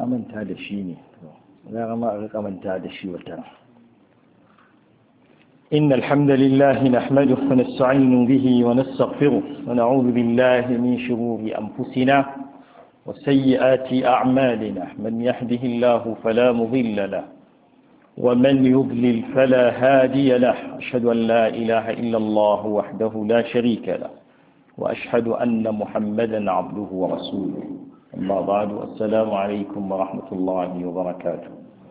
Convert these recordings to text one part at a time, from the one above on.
manta da shi ne gara ma a rika manta da shi wata إن الحمد لله نحمده ونستعين به ونستغفره ونعوذ بالله من شرور أنفسنا وسيئات أعمالنا من يهده الله فلا مضل له ومن يضلل فلا هادي له أشهد أن لا إله إلا الله وحده لا شريك له وأشهد أن محمدا عبده ورسوله أما بعد السلام عليكم ورحمة الله وبركاته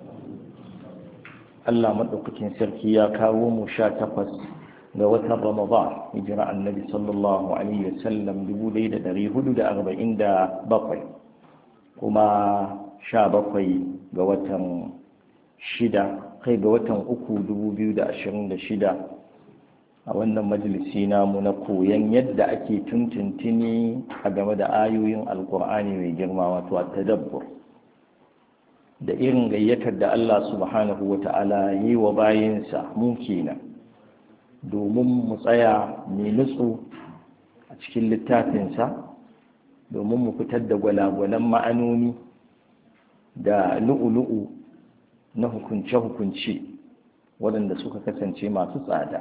Allah maɗaukakin sarki ya kawo mu 18 ga watan Ramadan hijira annabi sallallahu alaihi wasallam 1447 kuma 17 ga watan 6 ga watan 3 2026 a wannan majalisi namu na koyon yadda ake tuntuntuni a game da ayoyin alkur'ani mai girma wato at-tadabbur da irin gayyatar da Allah subhanahu wa ta'ala yi wa bayinsa mu kenan domin mu tsaya mai nutsu a cikin littafinsa domin mu fitar da gwalagwalan ma'anoni da lu'ulu'u na hukunce-hukunce waɗanda suka kasance masu tsada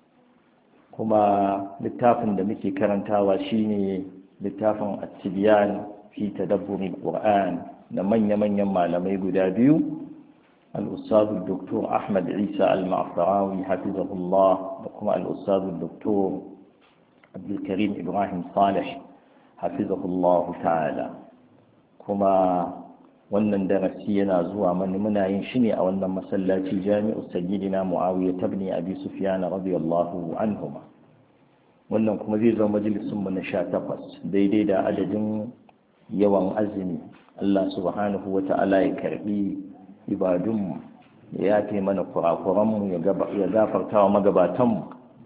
kuma littafin da muke karantawa shine littafin at-tibyan fi tadabburin Qur'an da manya-manyan malamai guda biyu al-ustadu Dr. Ahmad Isa al-Ma'farawi hafizahullah da kuma al-ustadu Dr. Abdul Karim Ibrahim Salih hafizahullah ta'ala kuma wannan darasi yana zuwa mana muna yin shi ne a wannan masallaci Jami'u Sayyidina Muawiya ibn Abi Sufyan radiyallahu anhuma wannan kuma zai zama majalisun mu na 18 daidai da adadin yawan azumi Allah subhanahu wa ta'ala ya karbi ibadunmu ya yafe mana kurakuranmu ya gafarta wa magabatanmu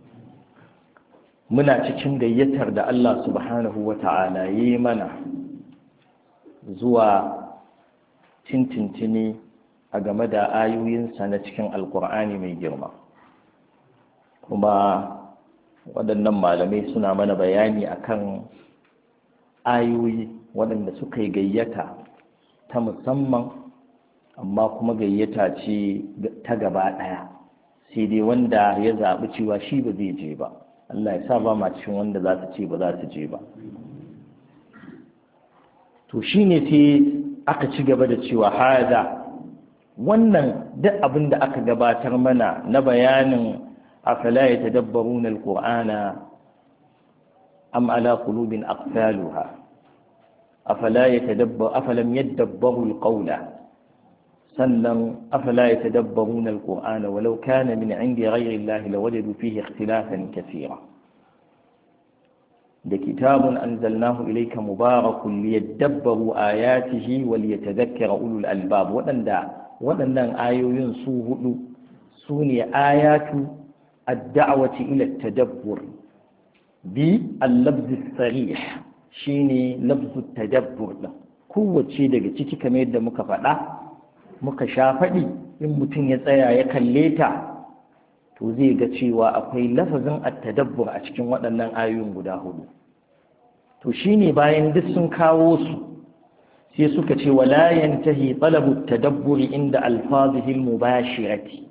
muna cikin gayyatar da Allah subhanahu wa ta'ala yi mana zuwa tintintini a game da ayoyinsa na cikin alkur'ani mai girma kuma waɗannan malamai suna mana bayani akan ayoyi waɗanda suka yi gayyata ta musamman amma kuma gayyata ce ta gaba ɗaya sai dai wanda ya zaɓi cewa shi ba zai je ba Allah ya sa ba ma cikin wanda za su ce ba za su je ba to shine sai aka ci gaba da cewa haza wannan duk abin da aka gabatar mana na bayanin afala yatadabbaruna alqur'ana am ala qulubin aqfaluha أفلم يدبروا القول سلم أفلا يتدبرون القرآن ولو كان من عند غير الله لوجدوا فيه اختلافا كثيرا ده كتاب أنزلناه إليك مبارك ليدبروا آياته وليتذكر أولو الألباب وأن آيو ينسوه سوني آيات الدعوة إلى التدبر باللفظ الصريح shine lafzu tadabbur din kowace daga ciki kamar yadda muka faɗa muka sha faɗi in mutum ya tsaya ya kalle ta to zai ga cewa akwai lafazin at-tadabbur a cikin waɗannan ayoyin guda hudu to shine bayan duk sun kawo su sai suka ce wala yantahi talabu at-tadabbur inda alfazihi al-mubashirati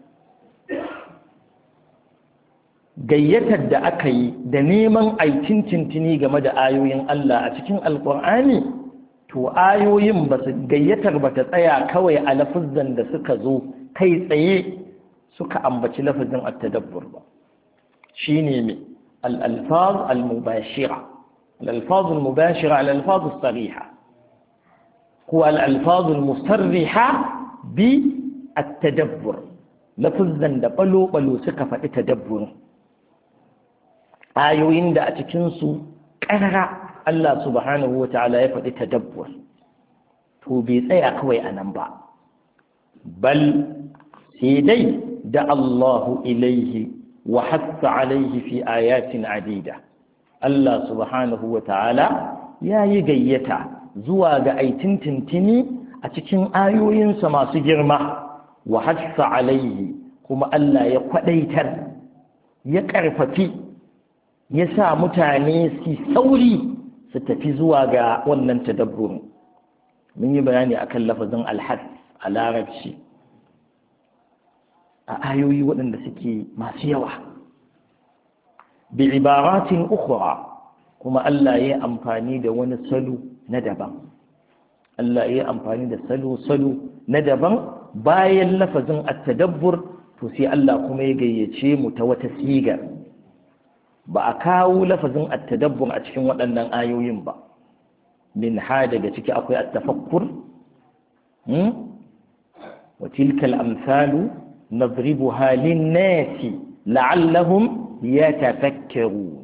gayyatar da aka yi da neman aikin tintini game da ayoyin Allah a cikin alkur'ani to ayoyin gayyatar ba ta tsaya kawai a lafazan da suka zo kai tsaye suka ambaci lafazin at-tadabbur ba shine me al-alfaz al-mubashira al-alfaz al-mubashira al-alfaz as-sariha ko al-alfaz al-musarriha bi at-tadabbur lafazan da balo suka faɗi tadabbur ayoyin da a cikinsu ƙarara Allah subhanahu wa ta'ala ya faɗi tadabbur to bai tsaya kawai a nan ba bal sai dai da Allahu ilaihi wa hatta alaihi fi ayatin adida Allah subhanahu wa ta'ala ya yi gayyata zuwa ga aitin tintini a cikin ayoyinsa masu girma wa hatta alaihi kuma Allah ya kwaɗaitar ya ƙarfafi ya sa mutane su sauri su tafi zuwa ga wannan tadabburin mun yi bayani akan lafazin alhad a larabci a ayoyi waɗanda suke masu yawa bi ibaratin ukhra kuma Allah ya yi amfani da wani salo na daban Allah ya yi amfani da salo na daban bayan lafazin at-tadabbur to sai Allah kuma ya gayyace mu ta wata sigar ba a kawo lafazin at-tadabbur a cikin waɗannan ayoyin ba min ha daga ciki akwai at-tafakkur wa tilka al-amsalu nadribuha lin-nasi la'allahum yatafakkarun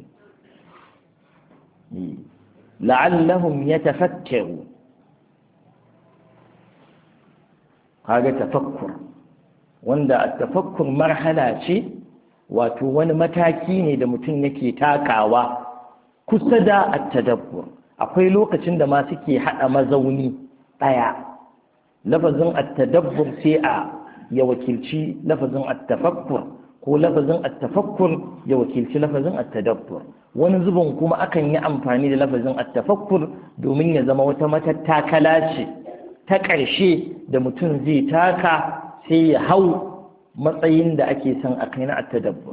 kaga tafakkur wanda at-tafakkur marhala ce wato wani mataki ne da mutum yake takawa kusa da at-tadabbur akwai lokacin da ma suke hada mazauni daya lafazin at-tadabbur sai a ya wakilci lafazin at-tafakkur ko lafazin at-tafakkur ya wakilci lafazin at-tadabbur wani zubin kuma akan yi amfani da lafazin at-tafakkur domin ya zama wata matattakala ce ta ƙarshe da mutum zai taka sai ya hau matsayin da ake son a kai na at-tadabbur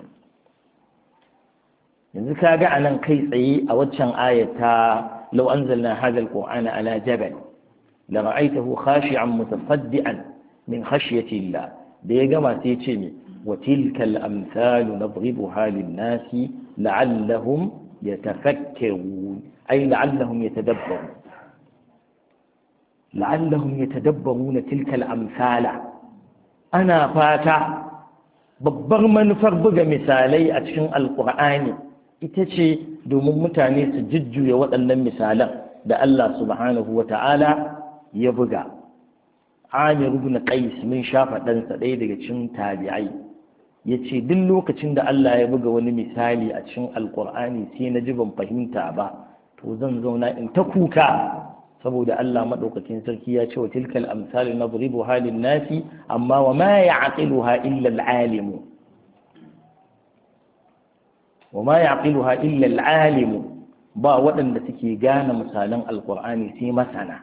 yanzu kaga anan kai tsaye a waccan ayata law anzalna hadha al-qur'ana ala jabal la ra'aytahu khashi'an mutasaddian min khashyati Allah da ya gama sai ya ce me wa tilka al-amsalu nadribuha lin-nasi la'allahum yatafakkarun ay la'allahum yatadabbarun la'allahum yatadabbaruna tilka al-amsala ana fata babbar manufar buga misalai a cikin alqur'ani ita ce domin mutane su jujjuya waɗannan misalan da Allah subhanahu wata'ala ya buga Amir ibn Qais mun shafa ɗansa ɗaya daga cikin tabi'ai yace duk lokacin da Allah ya buga wani misali a cikin alqur'ani sai na ji ban fahimta ba to zan zauna in ta kuka saboda Allah madaukakin sarki ya ce wa tilkal amsal nadribuha lin nasi amma wa ma ya'qiluha illa al-alim wa ma ya'qiluha illa al-alim ba waɗanda suke gane misalan alqur'ani sai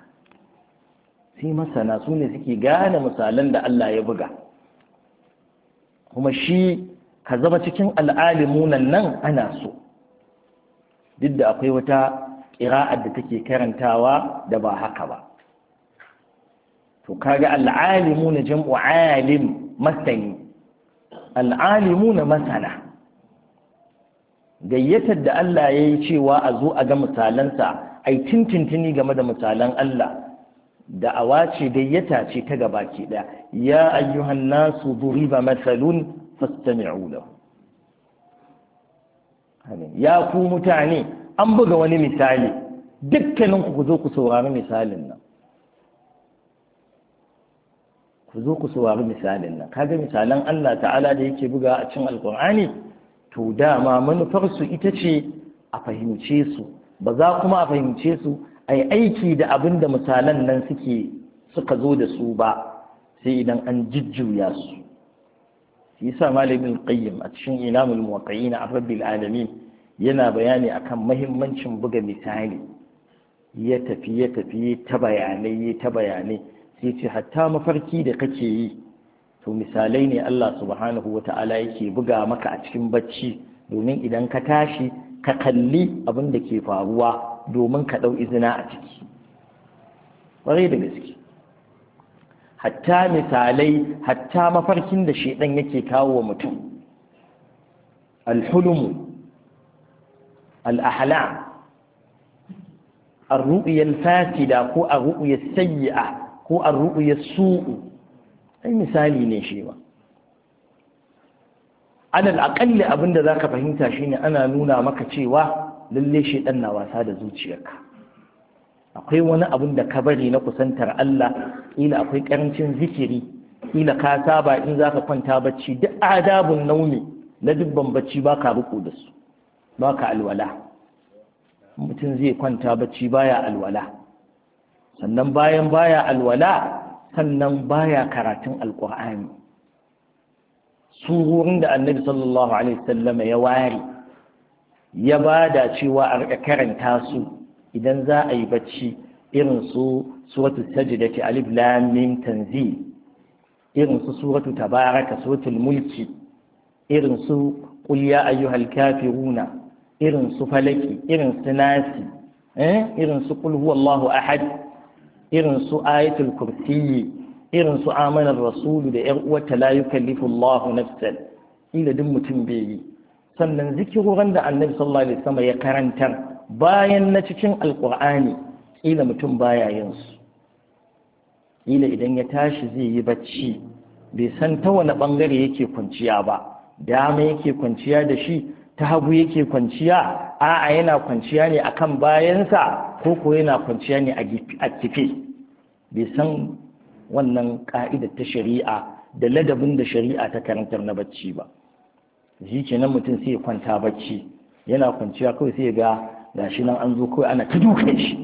masana su ne suke gane misalan da Allah ya buga kuma shi ka zama cikin al'alimunan nan ana so duk da akwai wata ƙira'ar da take karantawa da ba haka ba to kaga al'alimu na jam'u alim masani al'alimu na masana gayyatar da Allah ya yi cewa a zo a ga misalansa ai tintintini game da misalan Allah da awace gayyata ce ta gabaki daya ya ayyuhan nasu duriba mathalun fastami'u lahu ya ku mutane an buga wani misali dukkanin ku zo ku saurari misalin nan kaga misalan Allah ta'ala da yake buga a cikin alqur'ani to dama manufar su ita ce a fahimce su ba za kuma a fahimce su ai aiki da abin da misalan nan suka zo da su ba sai idan an jujjuya su shi yasa malamin qayyim a cikin ilamul muwaqqi'ina a rabbil alamin yana bayani akan mahimmancin buga misali ya tafi ta bayanai sai ce hatta mafarki da kake yi to misalai ne Allah subhanahu wata'ala yake buga maka a cikin bacci domin idan ka tashi ka kalli abin da ke faruwa domin ka ɗau izina a ciki ƙwarai da gaske hatta misalai hatta mafarkin da shedan yake kawo wa mutum alhulumu الأحلام الرؤية الفاسدة هو الرؤية السيئة هو الرؤية السوء أي مثالي نشيوة على الأقل أبن ذاك فهمت شيني أنا نونا مكتشيوة للي شيء أنا واساد زوجيك akwai wani abin da ka bari na kusantar Allah ila akwai karancin zikiri ila ka saba in zaka kwanta bacci duk adabun naumi na dubban bacci baka riko da su baka alwala mutum zai kwanta bacci baya alwala sannan bayan baya alwala sannan baya karatun alqur'ani surorin da annabi sallallahu alaihi wasallam ya ware ya bada cewa a rika karanta su idan za a yi bacci irin su suratul sajdati alif lam mim tanzil, irin su suratul tabaraka suratul mulki, irin su qul ya ayyuhal kafiruna, irin su falaki, irin su nasi, irin su qul huwallahu ahad, irin su ayatul kursiyi, irin su amanar rasulu da yar uwata la yukallifu Allahu nafsan, ila duk mutum bai yi. Sannan zikirorin da annabi sallallahu alaihi wasallam ya karantar bayan na cikin alqur'ani ila mutum baya yin su, ila idan ya tashi zai yi bacci bai san ta wani bangare yake kwanciya ba, dama yake kwanciya da shi, ta hagu yake kwanciya, a'a yana kwanciya ne akan bayansa ko ko yana kwanciya ne a kife, bai san wannan ka'idar ta shari'a da ladabin da shari'a ta karantar na bacci ba. Shi kenan mutum sai ya kwanta bacci, yana kwanciya kawai sai ga gashi nan an zo kawai ana ta dukan shi,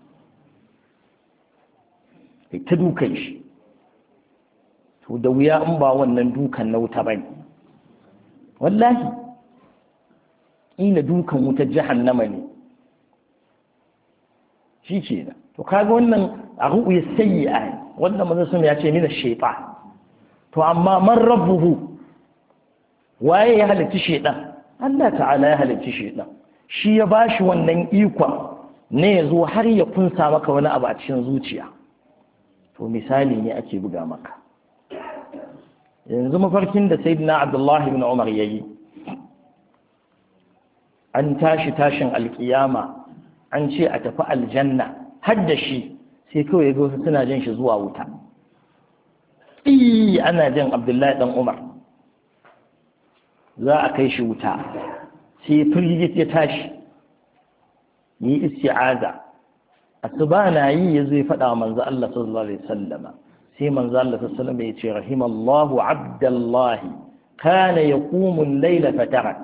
ta dukan shi. To da wuya in ba wannan dukan na wuta bane, wallahi ila dukan wutar jahannama ne. Shi kenan. To kaga wannan a ru'ya sayyi'a, wannan manzon sun ya ce ni da shaytan. To amma man rabbuhu, waye ya halitta shaytan? Allah ta'ala ya halitta shaytan. Shi ya bashi wannan ikon ne ya zo har ya kunsa maka wani abu a cikin zuciya. To misali ne ake buga maka. Yanzu mafarkin da sayyidina Abdullahi ibn Umar yayi, an tashin alkiyama, an ce a tafi aljanna har da shi, sai kawai ga wasu suna jan shi zuwa wuta. Ana jan Abdullahi dan Umar za a kai shi wuta, sai firgit ya tashi yi isti'aza. Asuba na yi ya zai faɗa manzo Allah sallallahu alaihi wasallama, sai manzo Allah sallallahu alaihi wasallama ya ce rahimallahu abdallahi kana yaqumu al-layla fatarak.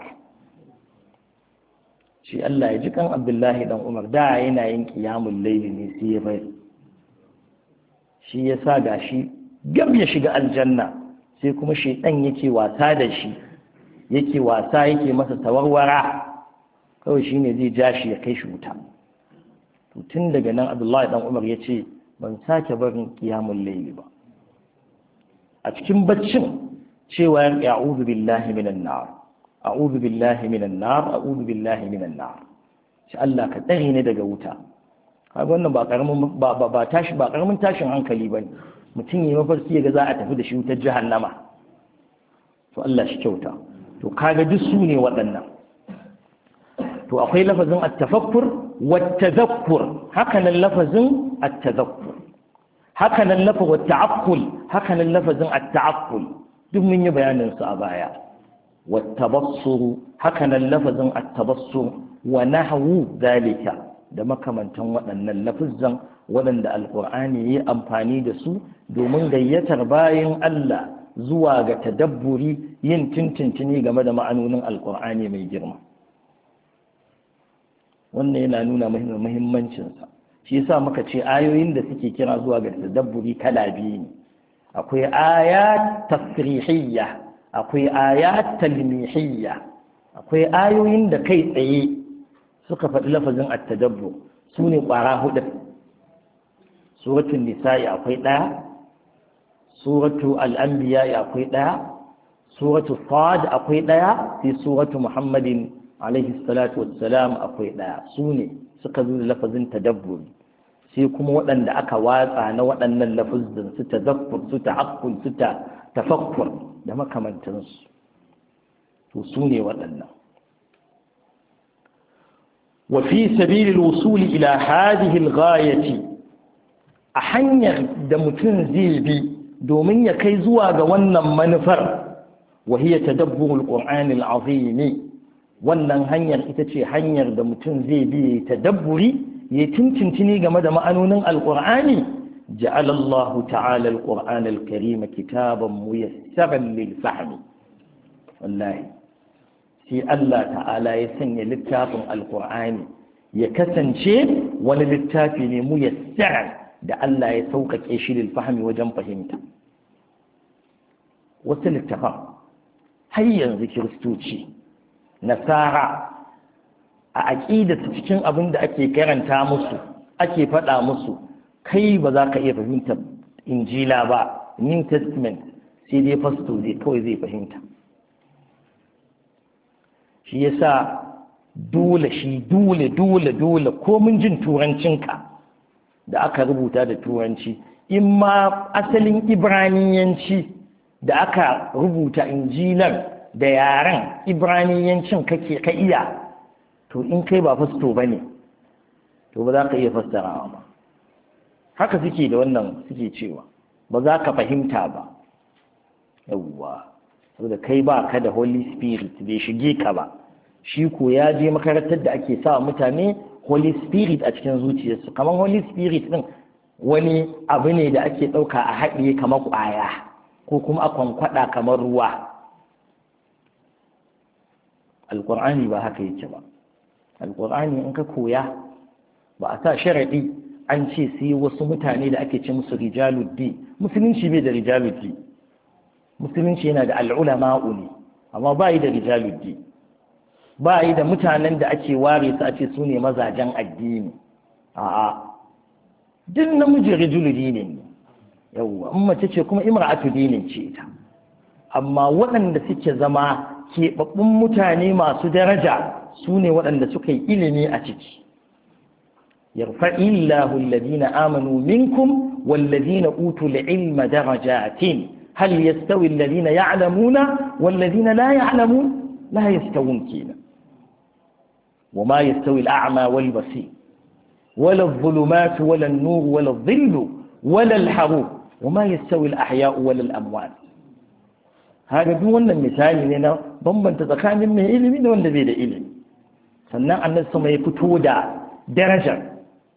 Shi Allah ya ji kan Abdullahi dan Umar da yana yin qiyamul layli ne sai ya bai. Shi yasa gashi gab ya shiga aljanna, sai kuma shaytan yake wasa da shi, yake wasa yake masa tawarwara, kawai shine zai ja shi ya kai shi wuta. To tun daga nan Abdullahi dan Umar ya ce ban sake barin qiyamul layli ba. A cikin baccin cewa ya'udhu billahi minan nar, a'udhu billahi minan nar, a'udhu billahi minan nar. Shi Allah ka tsare ni daga wuta. Kaga wannan ba karamin tashin hankali bane. Mutum yayi mafarki yaga za a tafi da shi wutar jahannama. To Allah shi kyauta. To kaga duk su ne waɗannan. To akwai lafazin at-tafakkur wat-tadhakkur, hakanan lafazin at-tadhakkur, hakanan lafazin at-ta'aqqul, hakanan lafazin at-ta'aqqul, duk mun yi bayanin su a baya. Wat-tabassur, hakanan lafazin at-tabassur wa nahwu dhalika, da makamantan waɗannan lafazan waɗanda alqur'ani yayi amfani da su domin gayyatar bayin Allah zuwa ga tadabburi, yin tintintini game da ma'anonin alqur'ani mai girma. Wannan yana nuna muhimmancinsa. Shi yasa muka ce ayoyin da suke kira zuwa ga tadabburi kala biyu ne. Akwai ayat tasrihiyya, akwai ayat talmihiyya. Akwai ayoyin da kai tsaye suka faɗi lafazin at-tadabbur, su ne ƙwara hudu. Suratul nisa'i akwai ɗaya, suratul al-anbiya akwai ɗaya, suratul sad akwai ɗaya, sai suratul muhammadin alaihi salatu wassalam akwai ɗaya. Su ne suka zo da lafazin tadabburi. Sai kuma waɗanda aka watsa na waɗannan lafazin su tazakkur, su ta'aqqul, su tafakkur da makamantansu. To su ne waɗannan. wa fi sabilil wusuli ila hadhihi al-ghayati, a hanyar da mutum zai bi domin ya kai zuwa ga wannan manufar, wa hiya tadabburul qur'anil azim. Wannan hanyar ita ce hanyar da mutum zai bi tadabburi, ya tintintini game da ma'anonin alqur'ani. ja'ala Allah ta'ala al-qur'an al-karim kitaban muyassaran lil fahmi. Wallahi sai Allah ta'ala ya sanya littafin alqur'ani ya kasance wani littafi ne muyassaran da Allah ya sauƙaƙe shi lil fahmi wajen fahimta. Wasu littafan har yanzu kiristoci, nasara, a aƙidata cikin abin da ake karanta musu ake faɗa musu kai ba za ka iya fahimtar injila ba, new testament, sai dai fasto zai kawai zai fahimta. shi yasa dole ko mun jin turancinka da aka rubuta da turanci, in ma asalin ibraniyanci da aka rubuta injilar da yaren ibraniyancin kake ka iya, to in kai ba fasto ba ne, to ba za ka iya fassarawa ba. haka suke da wannan suke cewa ba za ka fahimta ba. yawwa, saboda kai ba ka da holy spirit, bai shige ka ba. shi ko ya je makarantar da ake sa mutane holy spirit a cikin zuciyarsu. kamar holy spirit din wani abu ne da ake ɗauka a haɗiye kamar ƙwaya ko kuma a kwankwada kamar ruwa. alƙur'ani ba haka yake ba. alƙur'ani in ka koya ba a sa sharaɗi an ce sai wasu mutane da ake ce musu rijaluddi. musulunci bai da rijaluddi. musulunci yana da al'ulama'u ne, amma ba yi da rijaluddi. ba yi da mutanen da ake ware su a ce su ne mazajen addini. a'a, duk namiji rijulu dinin ne. yawwa, in mace ce kuma imra'atu dinin ce ita. amma waɗanda suke zama keɓaɓɓun mutane masu daraja su ne waɗanda suka yi ilimi a ciki. yarfa'illahu alladhina amanu minkum walladhina utul ilma darajatin hal yastawi alladhina ya'lamuna walladhina la ya'lamun la yastawun kina وما يستوي الأعمى والبصير ولا الظلمات ولا النور ولا الظل ولا الحروب وما يستوي الأحياء ولا الأموات. هذا دون المثال لنا ضمن تتخان من إلمي ولا بيد إلمي. sannan annabi sama ya fito da darajar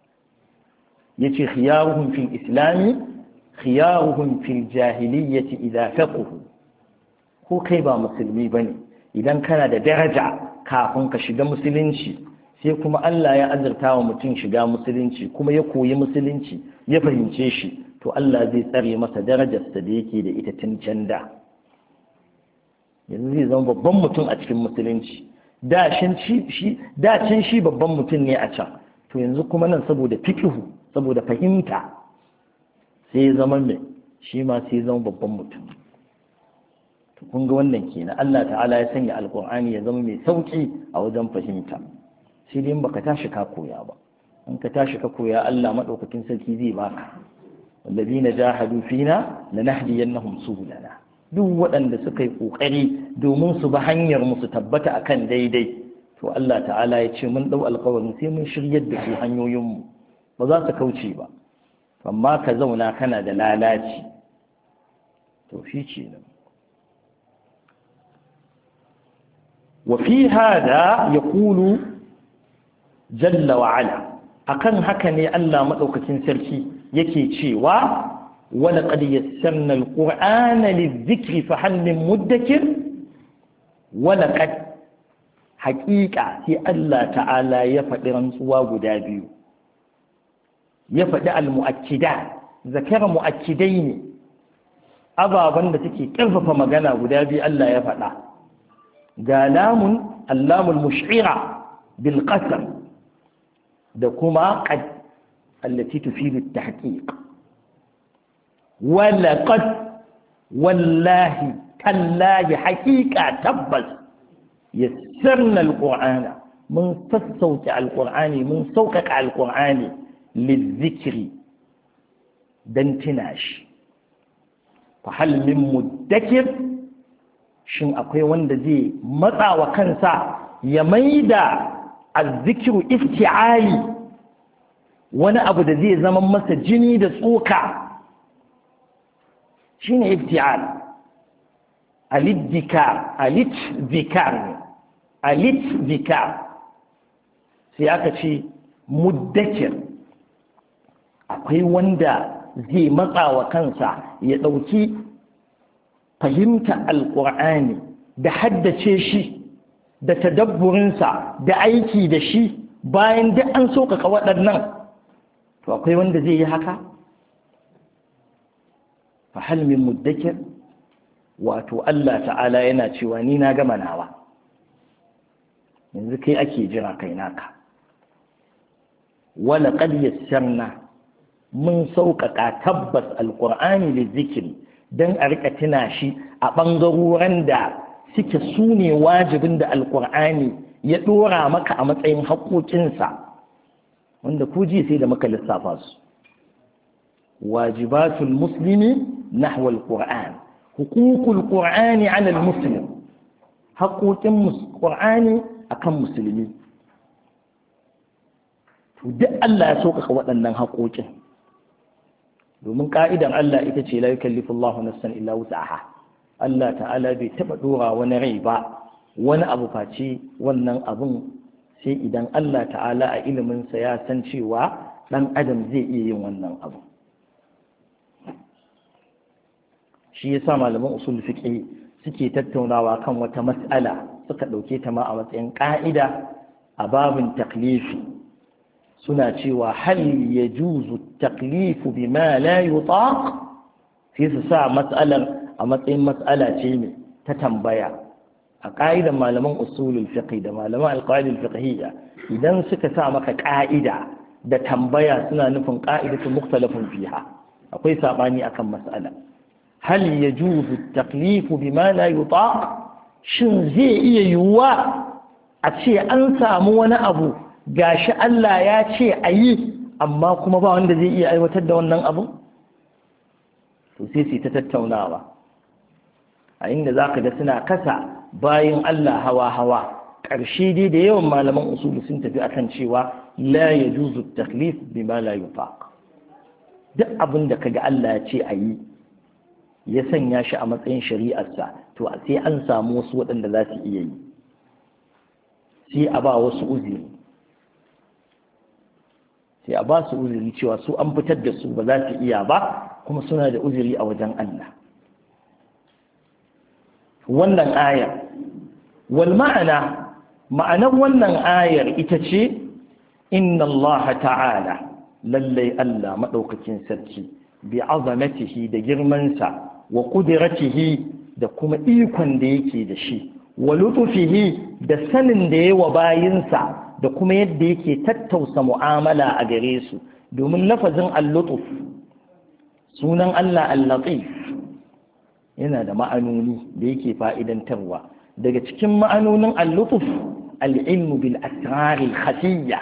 yace khiyaruhum fil islami khiyaruhum fil jahiliyyati idza faqahu. ko kai ba musulmi bane, idan kana da daraja kafin ka shiga musulunci, sai kuma Allah ya azurta wa mutum shiga musulunci kuma ya koyi musulunci ya fahimce shi, to Allah zai tsare masa darajarsa da yake da ita tun can da. yanzu zai zama babban mutum a cikin musulunci. da can shi babban mutum ne a can, to yanzu kuma nan saboda fiqhu, saboda fahimta, sai ya zama mai shi ma sai ya zama babban mutum. kun ga wannan kenan, Allah ta'ala ya sanya alqur'ani ya zama mai sauki a wajen fahimta. sai dai baka tashi ka koya ba. in ka tashi ka koya, Allah madaukakin sarki zai baka. walladina jahadu fina lanahdiyannahum subulana. duk waɗanda suka yi kokari domin su bi hanyar mu su tabbata akan daidai, to Allah ta'ala ya ce mun dau alƙawarin sai mun shiryar da su hanyoyin mu, ba za su kauce ba. amma ka zauna kana da lalaci, to shi kenan. وفي هذا يقول جل وعلا akan haka ne Allah madaukakin sarki yake cewa walaqad yassarna alqur'ana lidhikri fahal min muddakir. walaqad haqiqa sai Allah ta'ala ya faɗi rantsuwa guda biyu, ya faɗi almu'akkida, zakara mu'akkidai ne, ababan da suke ƙarfafa magana guda biyu Allah ya faɗa. ga lamun allamul mush'ira bil qasam da kuma qad allati tufidu at-tahqiq. wala qad wallahi tallahi haqiqa tabbas yassarna al-qur'ana mun sassauta al-qur'ani mun sauƙaƙa al-qur'ani lizikri dan tinashi. fa hal min muddakir, shin akwai wanda zai matsa wa kansa ya maida azzikiru ifti'ali, wani abu da zai zama masa jini da tsoka, shine ifti'al. alidzikar sai aka ce muddakir. akwai wanda zai matsa wa kansa ya ɗauki fahimta alƙur'ani da haddace shi da tadabburinsa da aiki da shi bayan duk an sauƙaƙa waɗannan, to akwai wanda zai yi haka. fa hal min muddakir, wato Allah ta'ala yana cewa ni na gama nawa, yanzu kai ake jira kai naka. wala qad yassarna mun sauƙaƙa tabbas alqur'ani lizikri dan a rika tuna shi a bangarorin da suke sune wajibin da alqur'ani ya dora maka a matsayin haƙoƙinsa wanda ku ji sai da muka lissafa su wajibatul muslimi nahwa alqur'an huququl qur'ani 'ala almuslim haƙoƙin qur'ani akan musulmi to duk Allah ya sauƙaƙa waɗannan haƙoƙin domin ƙa'idar Allah ita ce la yukallifu Allahu nafsan illa wus'aha Allah ta'ala bai taɓa ɗora wani rai ba wani abu face wannan abun sai idan Allah ta'ala a iliminsa ya san cewa ɗan adam zai iya yin wannan abu shi yasa malaman usul fiqh suke tattaunawa kan wata mas'ala suka ɗauke ta ma a matsayin ƙa'ida a babin taklifi suna cewa hal yajuzu taklifu bima la yutaq sai su sa mas'alar a matsayin mas'ala ce ne ta tambaya a ƙa'idan malaman usulul fiqh da malaman alqaidul fiqhiyya idan suka sa maka ƙa'ida da tambaya suna nufin ƙa'idatu mukhtalafun fiha akwai sabani akan mas'ala hal yajuzu taklifu bima la yutaq shin zai iya yiwuwa a ce an samu wani abu gashi Allah ya ce a yi amma kuma ba wanda zai iya aiwatar da wannan abu to sai su ta tattaunawa a inda za ka ga suna kasa bayan Allah hawa ƙarshe dai da yawan malaman usulu sun tafi akan cewa la yajuzu taklif bima la yutaq duk abin da kaga Allah ya ce a yi ya sanya shi a matsayin shari'arsa to sai an samu wasu waɗanda za su iya yi sai a ba wasu uzuri sai a ba su uzuri cewa su an fitar da su ba za su iya ba kuma suna da uzuri a wajen Allah wannan ayar wal ma'anar wannan ayar ita ce inna Allah ta'ala lallai Allah madaukakin sarki bi azamatihi da girmansa wa qudratihi da kuma ikon da yake da shi wa lutufihi da sanin da yawa bayinsa da kuma yadda yake tattausa mu'amala a gare su domin lafazin al-lutuf sunan Allah al-latif yana da ma'anoni da yake fa'idantarwa daga cikin ma'anonin al-lutuf al-ilmu bil asrar al-khafiyya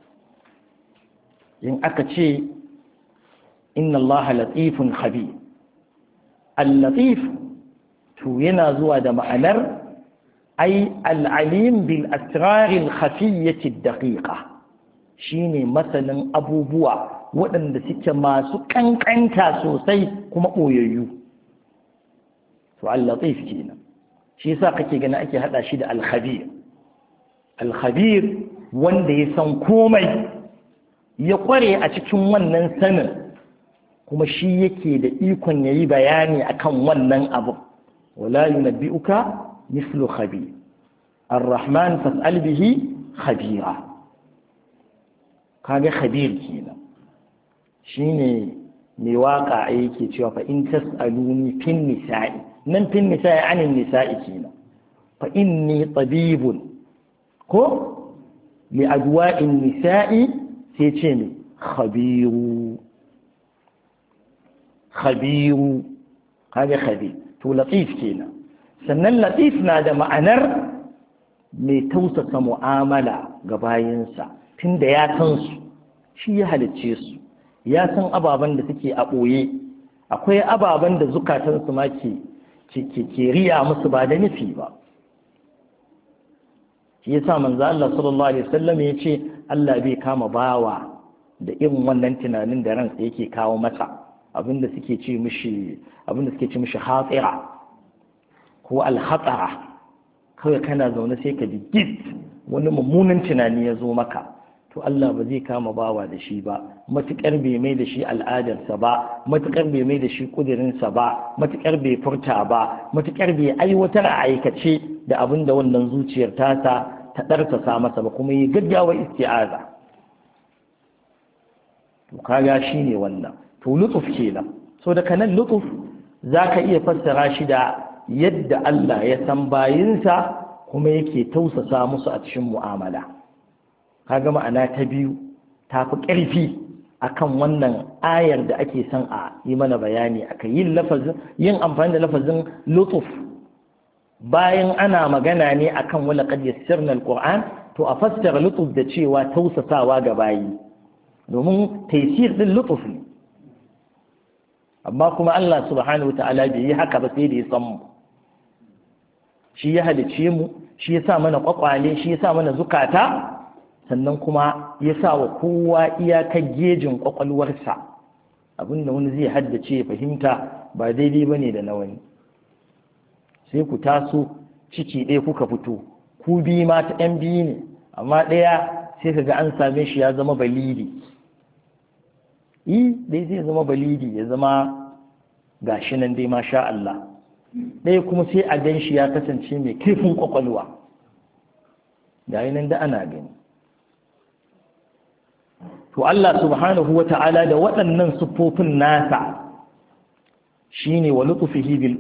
in aka ce inna Allah latifun khabir al-latif to yana zuwa da ma'anar ai al-alim bil asrar al-khafiyyah ad-daqiqa shine masanin abubuwa waɗanda suke masu kankanta sosai kuma ɓoyayyu to al-latif kenan shi yasa kake gani ake hada shi da al-khabir al-khabir wanda ya san komai ya kware a cikin wannan sanin kuma shi yake da ikon yayi bayani akan wannan abu wala yunabbi'uka mislu khabir ar-rahman fas'al bihi khabira kaga khabir kenan shine mai waka yake cewa fa in tas'aluni fin nisa'i nan fin nisa'i anin nisa'i kenan fa inni tabibun ko li adwa'in nisa'i sai ce ne khabiru kaga khabir to latif kenan sannan latif na da ma'anar mai tausasa mu'amala ga bayinsa tunda ya san su shi ya halicce su ya san ababen da suke a ɓoye akwai ababen da zukatansu ma ke riya musu ba da nufi ba shi yasa manzo Allah sallallahu alaihi wasallam ya ce Allah bai kama bawa da irin wannan tunanin da ransa yake kawo masa abinda suke ce mishi hatira ko al-khatara kawai kana zaune sai ka ji git wani mummunan tunani ya zo maka to Allah ba zai kama bawa da shi ba matukar bai mai da shi al'adarsa ba matukar bai mai da shi kudirinsa ba matukar bai furta ba matukar bai aiwatar a aikace da abin da wannan zuciyar tasa ta ɗarsasa masa ba kuma yi gaggawa isti'aza to kaga shine wannan to lutuf kenan so da kanan lutuf zaka iya fassara shi da yadda Allah ya san bayinsa kuma yake tausasa musu a cikin mu'amala kaga ma'ana ta biyu ta fi ƙarfi akan wannan ayar da ake son a yi mana bayani aka yin amfani da lafazin lutuf bayan ana magana ne akan wala qad yassarna alquran to a fassara lutuf da cewa tausasawa ga bayi domin taysir din lutuf ne amma kuma Allah subhanahu wataala bai yi haka ba sai da ya san mu shi ya halice mu shi ya sa mana kwakwale shi ya sa mana zukata sannan kuma ya sa wa kowa iyakar gejin kwakwalwarsa abinda wani zai haddace ya fahimta ba daidai bane da na wani sai ku taso ciki ɗaya kuka fito ku biyu mata ɗan biyu ne amma ɗaya sai ka ga an same shi ya zama balidi dai zai zama balidi ya zama gashi nan dai masha Allah ɗaya kuma sai a gan shi ya kasance mai kaifin kwakwalwa yayin nan da ana gani to Allah subhanahu wa ta'ala da waɗannan siffofin nasa shine wa lutfihi bil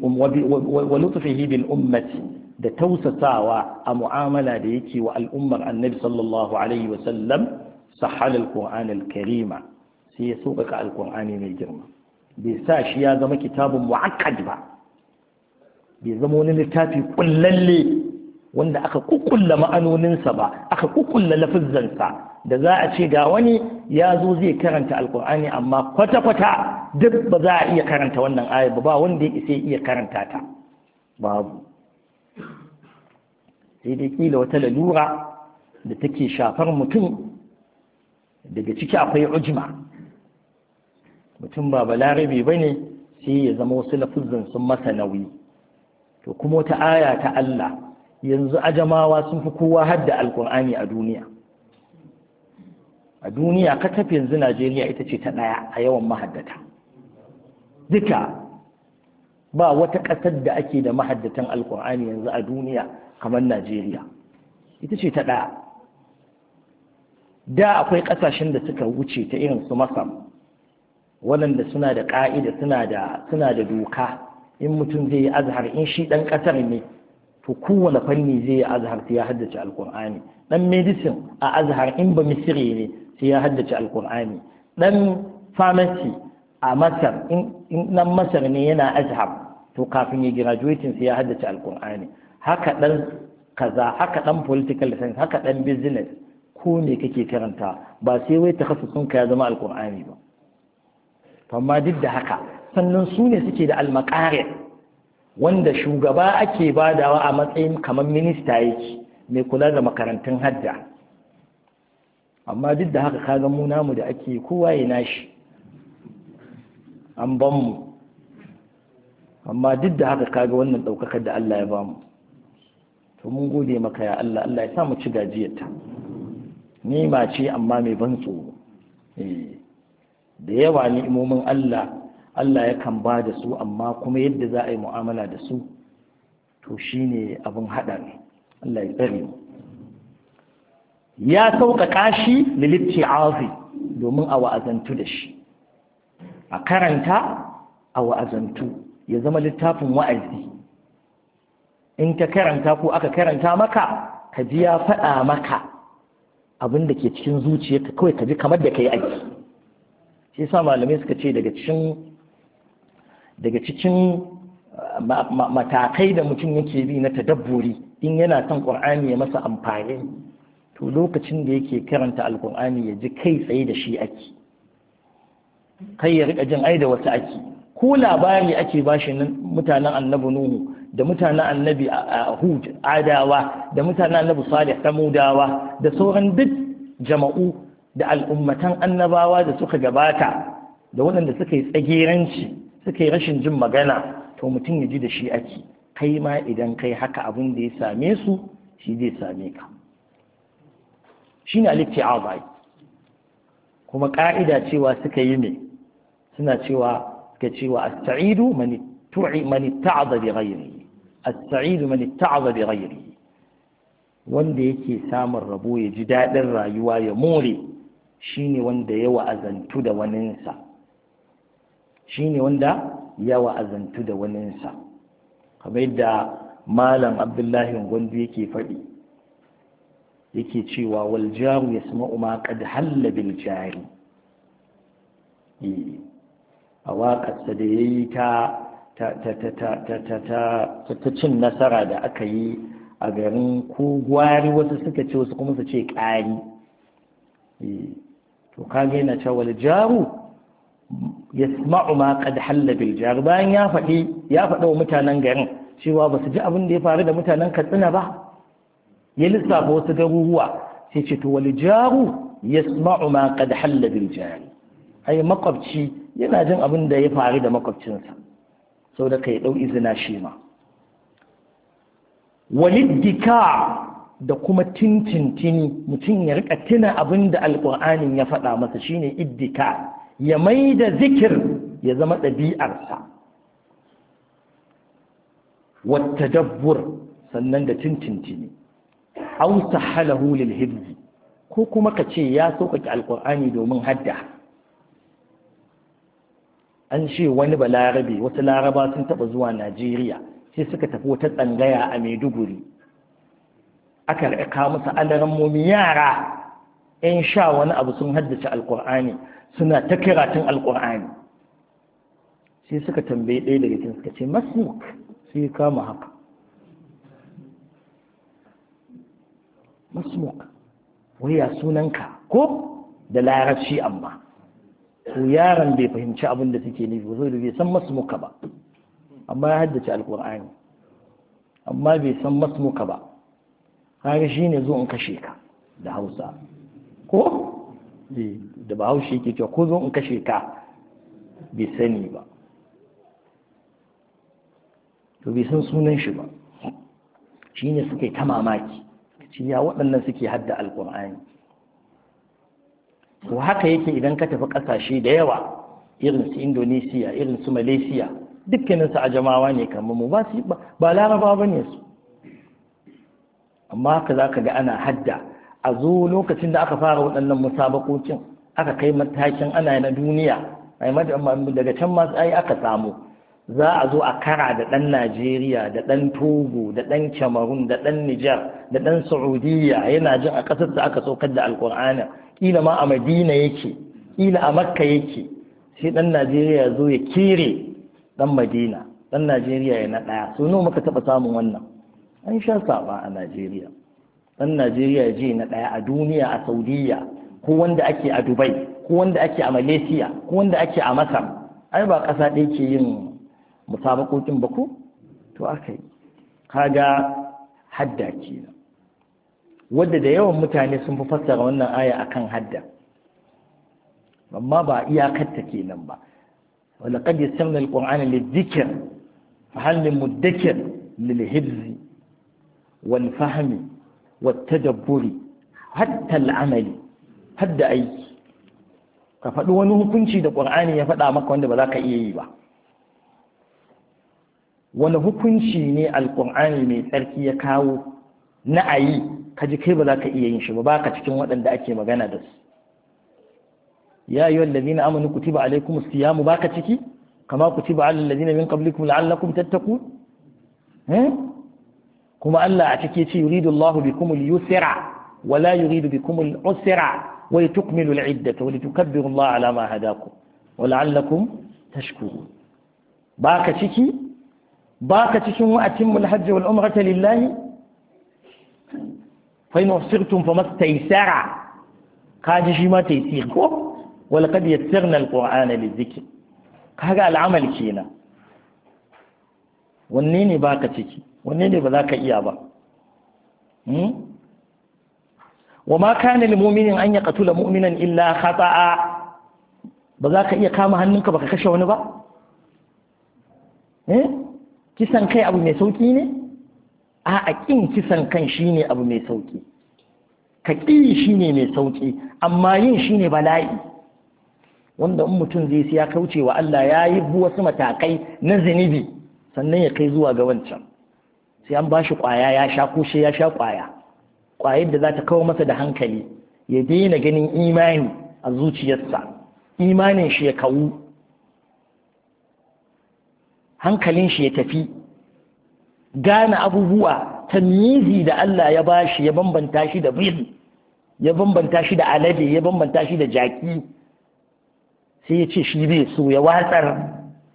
ummati da tausasawa a mu'amala da yake wa al'ummar annabi sallallahu alaihi wa sallam sahal al-qur'an al-karima sai ya sauƙaƙa al-qur'ani mai girma bai sa shi ya zama kitabun mu'akkad ba bai zama wani littafi kullalle wanda aka kukkulla ma'anoninsa ba aka kukkulla lafizzansa da za a ce ga wani ya zo zai karanta alkur'ani amma kwata-kwata duk ba za a iya karanta wannan ayar ba wanda ya isa iya karanta ta babu sai dai kila wata lalura da take shafar mutum daga ciki akwai ujma mutum ba balarabe ba ne sai ya zama wasu lafizzan sun masa nauyi to kuma wata aya ta Allah yanzu ajamawa sun fi kowa hadda alkur'ani a duniya ka tafi yanzu Najeriya ita ce ta ɗaya a yawan mahaddata duka ba wata ƙasar da ake da mahaddatan alkur'ani yanzu a duniya kamar Najeriya ita ce ta ɗaya da akwai ƙasashen da suka wuce ta irin su Masar waɗanda suna da ƙa'ida suna da doka in mutum zai yi azhar in shi ɗan ƙasar ne to kowane fanni zai yi azhar sai ya haddace alkur'ani ɗan medicine a azhar in ba misiri ne sai ya haddace alkur'ani ɗan pharmacy a masar in ɗan masar ne yana azhar to kafin ya graduating sai ya haddace alkur'ani haka ɗan kaza haka ɗan political science haka ɗan business ko me kake karanta ba sai wai takhassusun ka ya zama alkur'ani ba to amma duk da haka sannan su ne suke da almakare wanda shugaba ake badawa a matsayin kamar minista yake mai kula da makarantun hadda amma duk da haka kaga mu namu da ake kowa ya nashi an ban mu amma duk da haka kaga wannan daukakar da Allah ya ba mu to mun gode maka ya Allah Allah ya sa mu ci gajiyarta ni ma ce amma mai ban tsoro da yawa ni'imomin Allah yakan ba da su amma kuma yadda za a yi mu'amala da su to shine abin haɗari Allah ya tsare mu ya sauƙaƙa shi lilitti'azi domin a wa'azantu da shi a karanta a wa'azantu ya zama littafin wa'azi in ka karanta ko aka karanta maka ka ji ya faɗa maka abin da ke cikin zuciyarka kawai ka ji kamar da ka yi aiki shi yasa malamai suka ce daga cikin matakai da mutum yake bi na tadabburi in yana son ƙur'ani ya masa amfani to lokacin da yake karanta alƙur'ani ya ji kai tsaye da shi ake kai ya rika jin ai da wasu ake ko labari ake bashi mutanen annabi nuhu da mutanen annabi hud adawa da mutanen annabi salih samudawa da sauran duk jama'u da al'ummatan annabawa da suka gabata da waɗanda suka yi tsageranci suka yi rashin jin magana to mutum ya ji da shi ake kai ma idan kai haka abin da ya same su shi zai same ka shi ne al-ibti'ad kuma ka'ida cewa suka yi ne suna cewa as-sa'idu man itta'adha bi ghayrihi as-sa'idu man itta'adha bi ghayrihi wanda yake samun rabo ya ji daɗin rayuwa ya more shine wanda ya wa'azantu da waninsa kamar yadda malam abdullahi gwandu yake faɗi yake cewa wal jaru yasma'u ma qad halla bil jari. A waƙarsa da yayi ta cin nasara da aka yi a garin ko gwari, wasu suka ce wasu kuma su ce ƙari. To kage yana cewa wal jaru yasma'u ma qad halla bil jar, bayan ya faɗi wa mutanen garin cewa ba su ji abin da ya faru da mutanen Katsina ba, ya lissafa wasu garuruwa sai ce to wal jaru yasma'u ma qad halla bil jar, ai makwabci yana jin abin da ya faru da makwabcinsa, sau da kai dau izina shi ma. Waliddika da kuma tintintini, mutum ya rika tuna abin da alƙur'anin ya faɗa masa, shine iddika, ya mai da zikir ya zama ɗabi'arsa. Wata dabbur, sannan da tintintini, au sahalahu lil hibzi, ko kuma ka ce ya sauƙaƙe alƙur'ani domin hadda. An ce wani balarabe, wasu laraba sun taɓa zuwa Najeriya, sai suka tafi wata tsangaya a Maiduguri, aka rika musu alarammomi yara 'yan sha wani abu sun haddace alƙur'ani suna ta karatun alƙur'ani, sai suka tambaye ɗaya daga cikin suka ce masmuk, sai kama haka masmuk, waya sunanka ko da larabci, amma to yaron bai fahimci abin da suke nufi ba, saboda bai san masmuka ba, amma ya haddace alƙur'ani, amma bai san masmuka ba. kaga shine zo in kashe ka da Hausa, ko da Bahaushe yake cewa ko zo in kashe ka, bai sani ba, to bai san sunan shi ba. Shine suka yi ta mamaki, ci ya waɗannan suke hadda alƙur'ani. To haka yake idan ka tafi ƙasashe da yawa, irin su Indonesia, irin su Malaysia, dukkaninsu ajamawa ne kamar mu, ba laraba ba ne su, amma haka za ka ga ana hadda. A zo lokacin da aka fara waɗannan musabakokin, aka kai matakin ana na duniya, daga can masu ai aka samu, za a zo a kara da ɗan Najeriya, da ɗan Togo, da ɗan Cameroon, da ɗan Nijar, da ɗan Saudiya, yana jin a ƙasar da aka saukar da Alƙur'ani, ƙila ma a Madina yake, ƙila a Makka yake, sai ɗan Najeriya ya zo ya kere ɗan Madina, ɗan Najeriya ya na ɗaya. So nawa muka taɓa samun wannan? An sha saba a Najeriya. Ɗan Najeriya ya je na ɗaya a duniya a Saudiya, ko wanda ake a Dubai, ko wanda ake a Malaysia, ko wanda ake a Masar. Ai ba ƙasa ɗaya ke yin musabakokin ba ko? To aka yi. Kaga hadda kenan. Wadda da yawan mutane sun fi fassara wannan aya akan hadda. Amma ba iyakarta kenan ba. ولقد يسرنا القرآن للذكر فهل من مدكر للحفظ والفهم والتدبر حتى العمل حتى أي كفدو wani hukunci da Qur'ani ya faɗa maka wanda ba za ka iya yi ba. Wani hukunci ne Al-Qur'ani mai tsarki ya kawo na ayi kaji kai ba za ka iya yin shi ba, baka cikin waɗanda ake magana da su. يا أيها الذين آمنوا كتب عليكم الصيام باك تكي كما كتب على الذين من قبلكم لعلكم تتقون. كما ألا أتكي يريد الله بكم اليسر ولا يريد بكم العسر ولتكملوا العدة ولتكبروا الله على ما هداكم ولعلكم تشكرون. باك تكي وأتموا الحج والعمرة لله فإن أحصرتم فما استيسر قاجي شما تيسير ولقد يسرنا القرآن للذكر. هذا العمل كينا ونيني باك تكي ونيني بذاك إيابا. وما كان لمؤمن أن يقتل مؤمنا إلا خطأ. بذاك إيا كام هننك بك خشوني با. kisan kai abu mai sauki ne? A kin kisan kan shine abu mai sauki. Ka ƙi shine mai sauki, amma yin shine bala'i. Wanda in mutum zai sai ya kauce wa Allah, ya yi wasu matakai na zunubi sannan ya kai zuwa ga wancan. Sai an bashi ƙwaya ya sha, ko ya sha ƙwayar da za ta kawo masa da hankali, ya daina ganin imani a zuciyarsa, imanin shi ya kawu, hankalin shi ya tafi, gane abubuwa tamyizi da Allah ya bashi ya bambanta shi da bil, ya bambanta shi da alade, ya bambanta shi da jaki, sai ya ce shi bai so ya watsar.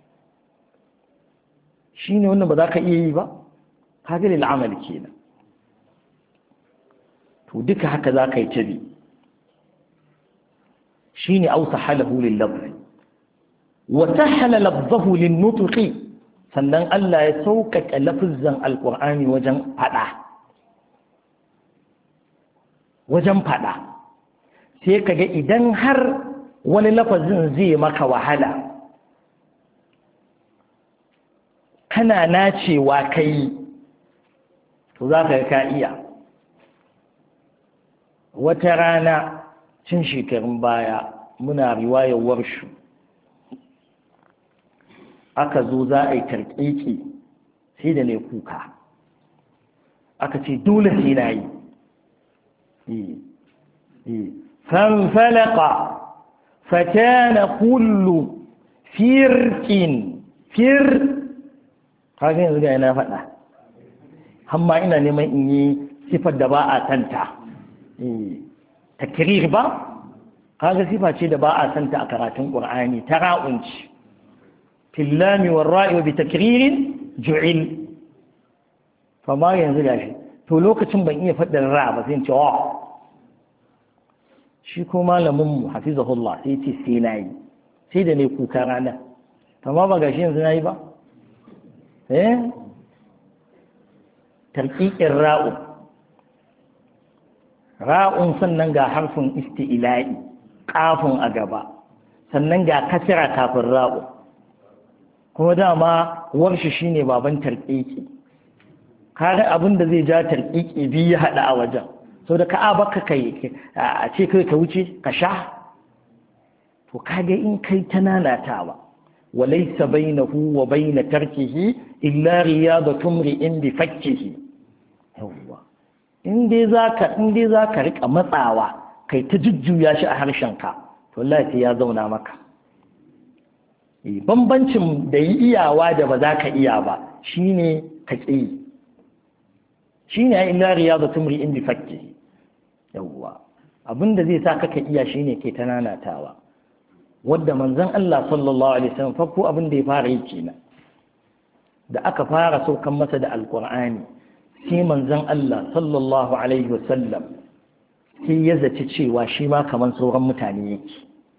shi ne wannan ba za ka iya yi ba, kaga lil amal kenan. to duka haka za ka yi tabi. shi ne ausa halahu lil lafzi wa sahala lafzahu lin nutqi, sannan Allah ya sauƙaƙe lafizan alƙur'ani wajen faɗa. sai kaga idan har wani lafazin zai maka wahala, kana nacewa kai, to za ka iya. wata rana cin shekarun baya muna riwayar warshu, aka zo za a yi tarƙiƙi, sai da ne kuka, aka ce dole sai na yi. fanfalaka fatana kullu firkin kaga yanzu ga yana faɗa, hamma ina neman in yi sifar da ba a santa. takrir ba, kaga sifa ce da ba a santa a karatun ƙur'ani, ta ra'unci fillami warra'i wa bi takririn ju'il. fama yanzu gashi, to lokacin ban iya faɗin ra ba sai ce wa, shi ko malamin mu hafizahullah sai ce sai nayi, sai da ne kuka rana. fama ba gashi yanzu nayi ba. tarqiqin ra'un sannan ga harfin isti'la'i kafin a gaba, sannan ga kasira kafin ra'u, kuma dama warshi shine baban tarqiqi. kaga abin da zai ja tarqiqi biyu ya hada a wajen, so da ka baka kai a ce kai ka wuce ka sha. to kaga in kai ta nanatawa, walaysa bainahu wa bain tarkihi illa riyadatun ri'in bi fakkihi. yawwa in dai zaka rika matsawa kai ta jujjuya shi a harshenka, to wallahi sai ya zauna maka. bambancin da yi iyawa da ba za ka iya ba shine ka ƙi, shine illa riyadatun ri'in bi fakkihi. yawwa abinda zai sa ka iya shine ke ta nanatawa, wadda manzon Allah sallallahu alaihi wasallam farko abin da ya fara yi kenan. da aka fara saukan masa da alqur'ani, sai manzon Allah sallallahu alaihi wasallam sai ya zaci cewa shi ma kaman sauran mutane yake.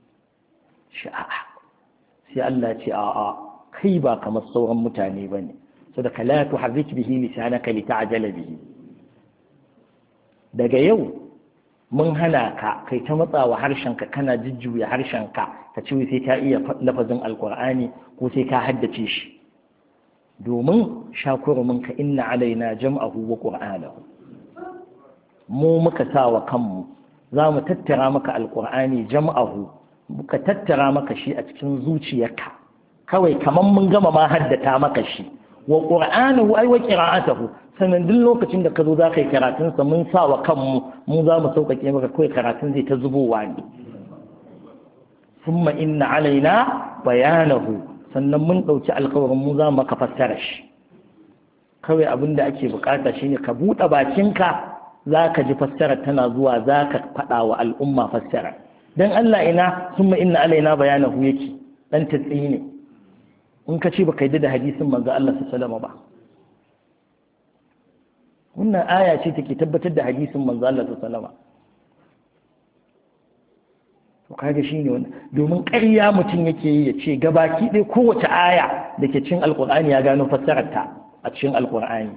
sai Allah ce a'a, kai ba kamar sauran mutane bane, saboda la tuharrik bihi lisanaka lita'jala bihi. daga yau mun hana ka kai ta matsawa harshenka, kana jujjuya harshenka ka ce sai ka iya lafazin alqur'ani ko sai ka haddace shi, domin shakuruminka inna alaina jam'ahu wa qur'anahu. mu muka sa wa kanmu za mu tattara maka alqur'ani jam'ahu, muka tattara maka shi a cikin zuciyarka, kawai kaman mun gama ma haddata maka shi. wa qur'anahu ay wa qira'atuhu, sannan duk lokacin da ka zo za ka yi karatun sa mun sa wa kanmu, mu za mu sauƙaƙe maka, kawai karatun zai ta zubowa ne. thumma inna alaina bayanahu, sannan mun ɗauki alkawarin mu za mu maka fassara shi. kawai abin da ake bukata shine ka buɗe bakinka, za ka ji fassara tana zuwa, za ka faɗa wa al'umma fassara. dan Allah ina thumma inna alaina bayanahu yake dan tatsi ne, in ka ce baka yi da hadisin manzo Allah sallallahu alaihi ba. wannan aya ce take tabbatar da hadisin manzo Allah sallallahu alaihi. to kaga shine wannan, domin ƙarya mutum yake yi ya ce gabaki ɗaya kowace aya da ke cikin alƙur'ani ya gano fassararta a cikin alƙur'ani.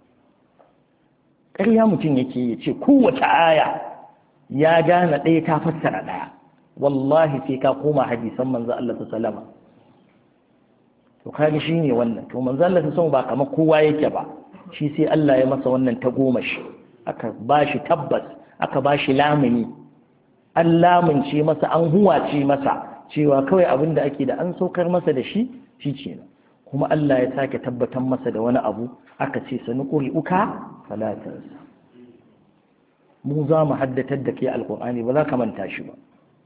ƙarya mutum yake yi ya ce kowace aya ya gane ɗaya ta fassara ɗaya. wallahi sai ka koma hadisan manzo Allah sallallahu alaihi. to kaga shine wannan. to manzo Allah sallallahu ba kamar kowa yake ba, shi sai Allah ya masa wannan ta goma shi, aka bashi tabbas, aka bashi lamuni, an lamunce masa, an huwace masa cewa kawai abin da ake da an saukar masa da shi kenan. kuma Allah ya sake tabbatar masa da wani abu, aka ce sanuqri'uka fala tansa, mu za mu haddatar da ke alqur'ani, ba za ka manta shi ba.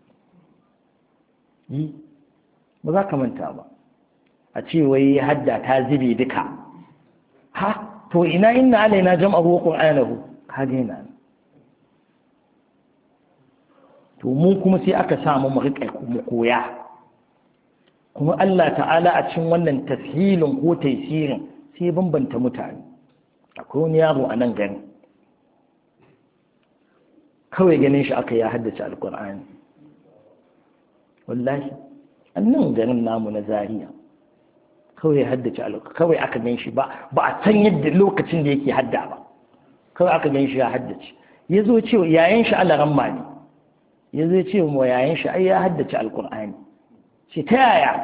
ba za ka manta ba. a ce wai hadda ta zube duka, ha to ina inna alaina jam'ahu wa qur'anahu kaga yana to mu kuma sai aka samu mu riƙe mu koya kuma Allah ta'ala a cikin wannan tashilin ko taysirin sai bambanta mutane akwai wani yaro a nan gani kawai ganin shi aka ya haddace alkur'ani wallahi annan garin namu na Zaria kawai ya haddace kawai aka gan shi ba a san yadda lokacin da yake hadda ba kawai aka gan shi ya haddace ya zo ce yayin shi alaramma ne ya zo ce wa yayin shi ai ya haddace alkur'ani ce ta yaya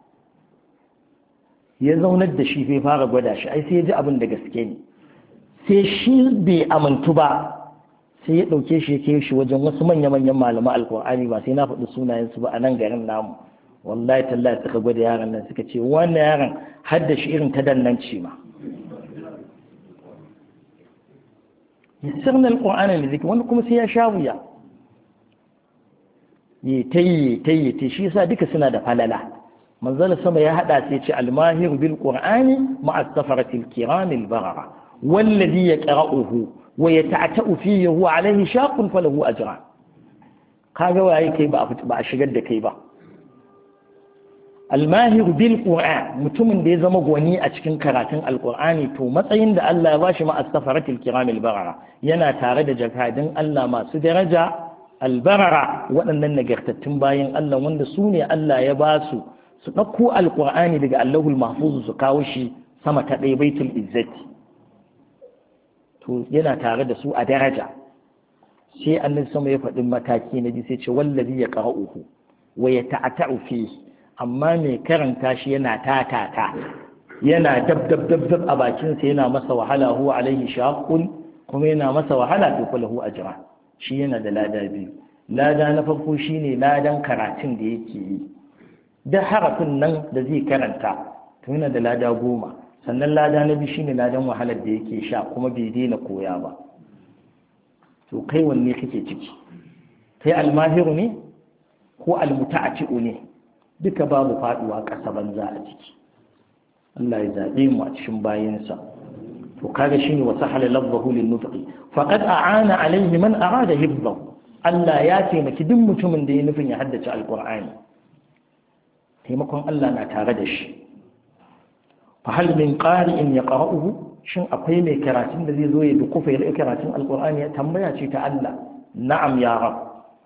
ya zaunar da shi bai fara gwada shi ai sai ya ji abin da gaske ne sai shi bai amintu ba sai ya ɗauke shi ya kai shi wajen wasu manya-manyan malaman alkur'ani ba sai na faɗi sunayensu ba a nan garin namu wallahi tallahi suka gwada yaran nan suka ce wannan yaron hadda shi irin ta dannanci ma yassirna alqur'ana lidhikr wani kuma sai ya sha wuya yi tayi shi yasa duka suna da falala manzala sama ya hada sai ya ce almahir bil qur'ani ma'a safarati alkiram albarara والذي يقرأه ويتعتأ فيه هو عليه شاق فله أجران kaga waye kai ba a shigar da kai ba almahir bil qur'an mutumin da ya zama gwani a cikin karatun alqur'ani to matsayin da Allah ya bashi ma as-safaratil kiramil barara yana tare da jakadin Allah masu daraja albarara waɗannan nagartattun bayan Allah wanda su ne Allah ya ba su ɗauko alqur'ani daga Allahul mahfuz su kawo shi sama ta ɗaya baitul izzati to yana tare da su a daraja sai annabi sama ya faɗi mataki na ji sai ce wallazi ya qara'uhu wa yata'ata'u fihi amma mai karanta shi yana tatata yana dab a bakin sa yana masa wahala huwa alaihi shaqqun kuma yana masa wahala to falahu ajra shi yana da lada biyu lada na farko shine ladan karatun da yake yi da harafin nan da zai karanta to yana da lada 10 sannan lada na biyu shine ladan wahalar da yake sha kuma bai daina koya ba to kai wanne kake ciki kai almahiru ne ko almuta'ati'u ne duka babu faduwa ƙasa banza a ciki Allah ya zabe mu a cikin bayinsa to kaga shine wa sahala lafzahu lin nutqi faqad a'ana alayhi man arada hifzahu Allah ya taimaki duk mutumin da ya nufin ya haddace alqur'ani taimakon Allah na tare da shi فهل من قارئ يقرأه shin akwai mai karatun da zai zo ya dukufa ya karatun alqur'ani ya tambaya ce ta Allah na'am ya rab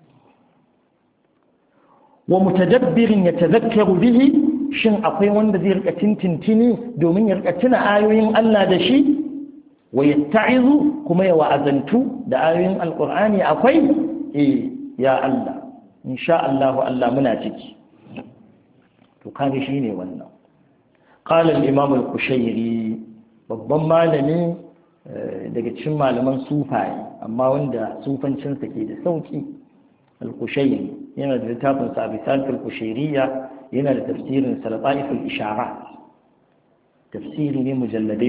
wa mutadabbirin yatadhakkaru bihi shin akwai wanda zai rika tintintini domin ya rika tuna ayoyin Allah da shi wa yatta'izu kuma ya wa'azantu da ayoyin alqur'ani akwai ya Allah insha Allah muna ciki to kage shine wannan قال الإمام القشيري babban malami daga cikin malaman sufaye amma wanda sufancinsa ke da sauki al-Qushayri yana da littafin sa Abisat al-Qushayriya yana da tafsirin Salataif al-Isharat tafsiri ne mujalladai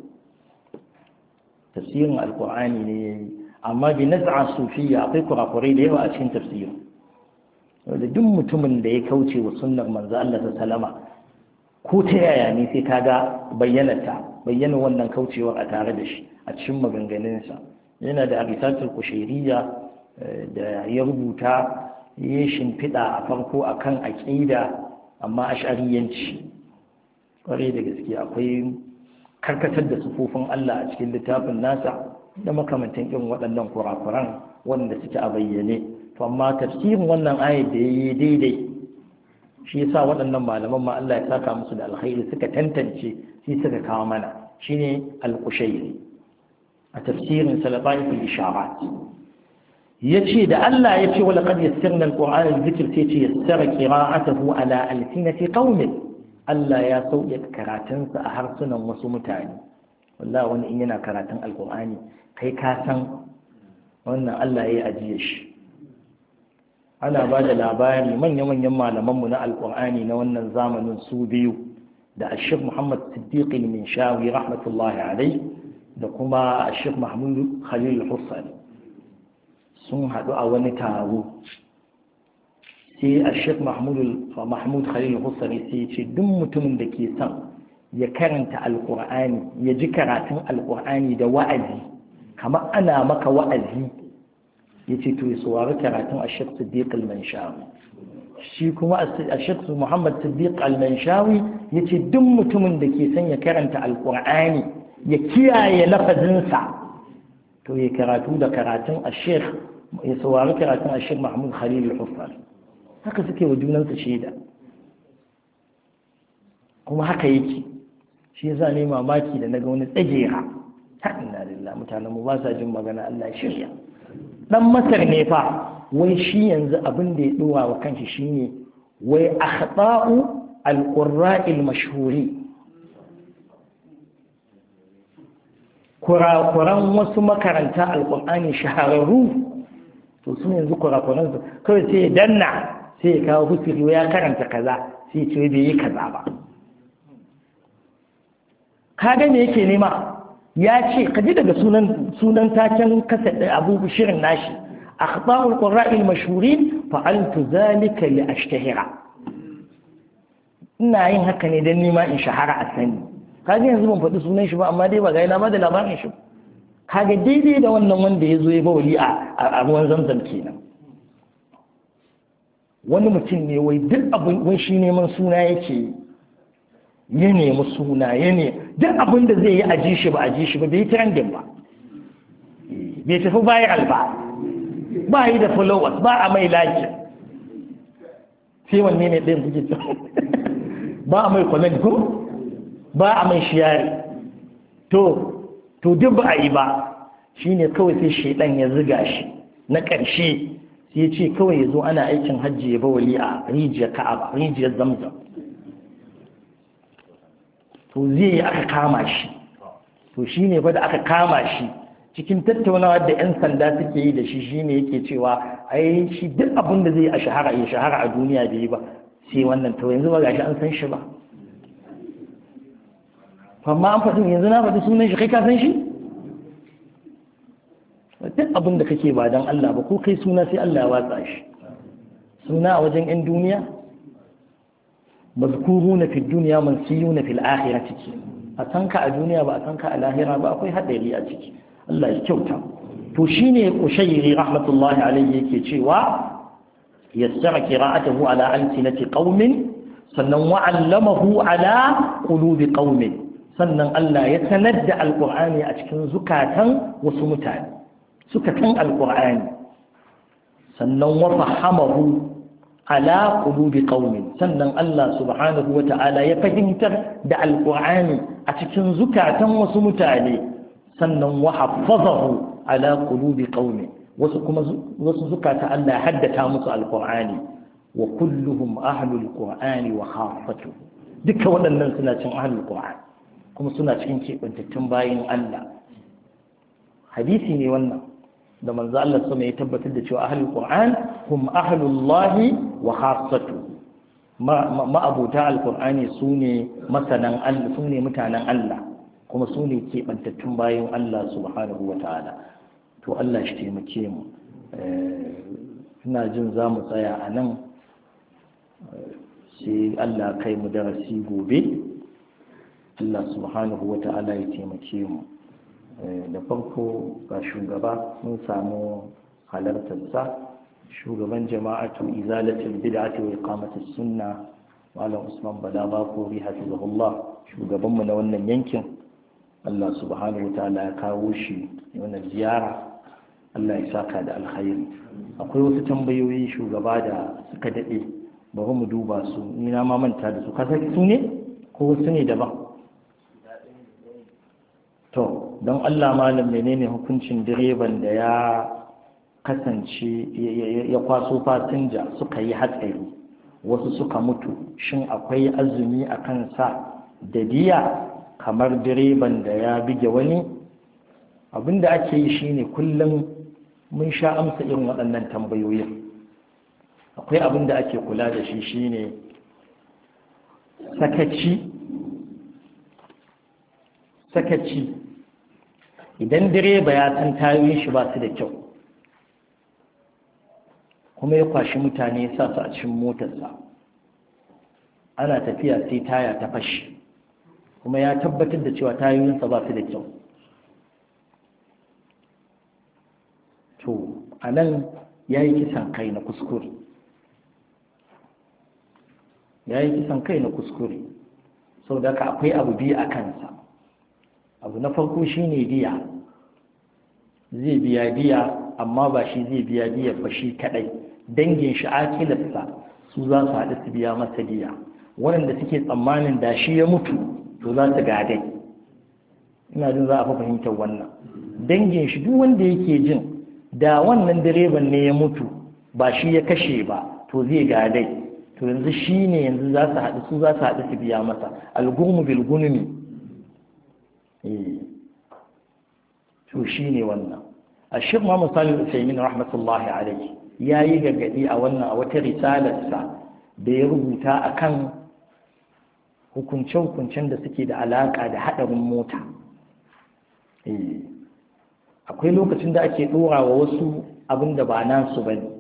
3 tafsirin al-Qur'ani ne amma bi naz'a sufiyya akwai kurakurai da yawa a cikin tafsirin wanda duk mutumin da ya kauce wa sunnar manzo Allah sallama ko ta yaya ne sai kaga bayyana wannan kaucewar a tare da shi a cikin maganganunsa yana da arisatul kushairiyya da ya rubuta ya shimfiɗa a farko akan aqida amma ash'ariyanci kwarai da gaske akwai karkatar da sufofin Allah a cikin littafin nasa da makamantan irin waɗannan kurakuran wanda suke a bayyane to amma tafsirin wannan ayat da yayi daidai shi yasa waɗannan malaman ma Allah ya saka musu da alkhairi suka tantance shi suka kawo mana shine al-Qushayri a tafsirin Salataif al-Isharat yace da Allah yace wa laqad yassarna al-Qur'ana lidhikr sai ce yassara qira'atuhu ala alsinati qaumin Allah ya sauke karatun sa a harsunan wasu mutane wallahi wani in yana karatun al-Qur'ani kai ka san wannan Allah ya ajiye shi ana ba da labari manya-manyan malamanmu na alƙur'ani na wannan zamanin su biyu da ashir muhammad siddiq min shawi rahmatullahi alai da kuma ashir mahmud khalil hussein sun haɗu a wani taro sai ashir mahmud khalil hussein sai ce duk mutumin da ke son ya karanta alƙur'ani ya ji karatun alƙur'ani da wa'azi kamar ana maka wa'azi ya ce to ya saurari karatun a Sheikh Siddiq al-Manshawi shi kuma a Sheikh Muhammad Siddiq al-Manshawi ya ce duk mutumin da ke son ya karanta alƙur'ani ya kiyaye lafazinsa to ya karatu da karatun a Sheikh ya saurari karatun a Sheikh Mahmud Khalil al-Huffar haka suke wa junansu shaida kuma haka yake shi yasa ne mamaki da naga wani tsagera ta inna lillahi mutanen mu ba sa jin magana Allah shirya dan Masar ne fa wai shi yanzu abin da ya duwa wa kanshi shine wai akhta'u al-qurra'i al-mashhuri kurakuran wasu makaranta alqur'ani shahararru to su yanzu kurakuran su kawai sai ya danna sai ya kawo husiri ya karanta kaza sai ya ce bai yi kaza ba kaga me yake nema ya ce kaji daga sunan taken kasa da abu shirin nashi akhbarul qurra'il mashhurin fa'altu zalika li ashtahira ina yin haka ne dan nima in shahara a sani kaga yanzu ban faɗi sunan shi ba amma dai ba ga ina ba da labarin shi kaga daidai da wannan wanda ya zo ya ba wali a ruwan zamzam kenan wani mutum ne wai duk abin wai shi neman suna yake ya nemi suna ya ne duk abin da zai yi a ji shi ba bai yi trending ba bai tafi viral ba yi da followers ba a mai like sai wanne ne ɗayan kuke ba a mai comment ko ba a mai share to duk ba a yi ba shine kawai sai shaidan ya ziga shi na ƙarshe sai ya ce kawai ya zo ana aikin hajji ya ba wali a rijiyar ka'aba rijiyar zamzam to zai yi aka kama shi to shi ne fa da aka kama shi cikin tattaunawa da 'yan sanda suke yi da shi ne yake cewa ai shi duk abin da zai yi a shahara a duniya bai yi ba sai wannan to yanzu ba gashi an san shi ba amma an faɗi yanzu na faɗi sunan shi kai ka san shi duk abin da kake ba don Allah ba ko kai suna sai Allah ya watsa shi suna a wajen 'yan duniya mazkuruna fi dunya mansiyuna fil akhirati a sanka a duniya ba a sanka a lahira ba akwai hadari a ciki Allah ya kyauta to shine Qushayri rahmatullahi alayhi yake cewa yassara qira'atuhu ala alsinati qaumin sannan wa'allamahu ala qulubi qaumin sannan Allah ya sanar da alqur'ani a cikin zukatan wasu mutane zukatan alqur'ani sannan wa fahamahu ala qulubi qaumin sannan Allah subhanahu wa ta'ala ya fahimtar da alqur'ani a cikin zukatan wasu mutane sannan wa haffazahu ala qulubi qaumin wasu zukata Allah ya haddata musu alqur'ani wa kulluhum ahlul qur'ani wa khaffatuhu duka waɗannan suna cin ahlul qur'an kuma suna cikin kebantattun bayin Allah hadisi ne wannan da manzo Allah sama ya tabbatar da cewa ahlul qur'an hum ahlullahi wa khassatu ma abuta alqur'ani sune masanan Allah sune mutanen Allah kuma sune kebantattun bayin Allah subhanahu wataala to Allah shi taimake mu ina jin za mu tsaya a nan sai Allah kai mu darasi gobe Allah subhanahu wataala ya taimake mu da farko ga shugaba mun samu halartarsa shugaban jama'atu izalatul bid'ati wa iqamatus sunna malam Usman Bala Bakori hafizahullah shugaban mu na wannan yankin Allah subhanahu wataala ya kawo shi wannan ziyara Allah ya saka da alkhairi akwai wasu tambayoyi shugaba da suka dade bari mu duba su ni na ma manta da su ka san su ne ko wasu ne daban to don Allah malam menene hukuncin direban da ya kasance ya kwaso fasinja suka yi hatsari wasu suka mutu shin akwai azumi a kansa da diya kamar direban da ya bige wani abinda ake yi shine kullum mun sha amsa irin waɗannan tambayoyin akwai abinda ake kula da shi shine sakaci idan direba ya san tayoyin shi ba su da kyau kuma ya kwashi mutane ya sa su a cikin motarsa ana tafiya sai taya ta fashi kuma ya tabbatar da cewa tayoyinsa ba su da kyau. To a nan ya yi kisan kai na kuskure, sau da akwai abu biyu a kansa. Abu na farko shine diya, zai biya diya, amma ba shi zai biya diya ba shi kadai, dangin shi akilarsa su za su haɗu su biya masa diya. Waɗanda suke tsammanin da shi ya mutu to za su gadai, ina jin za a fi fahimtar wannan. Dangin shi duk wanda yake jin da wannan direban ne ya mutu ba shi ya kashe ba to zai gadai, to yanzu shi ne yanzu za su haɗu su biya masa. Algurmu bil gunumi, to shi ne wannan. a shek Muhammad Salih Al-Utsaimin rahmatullahi alaihi ya yi gargaɗi a wannan a wata risalarsa da ya rubuta akan hukunce-hukuncen da suke da alaƙa da haɗarin mota. Akwai lokacin da ake ɗora wa wasu abin da ba nasu ba ne,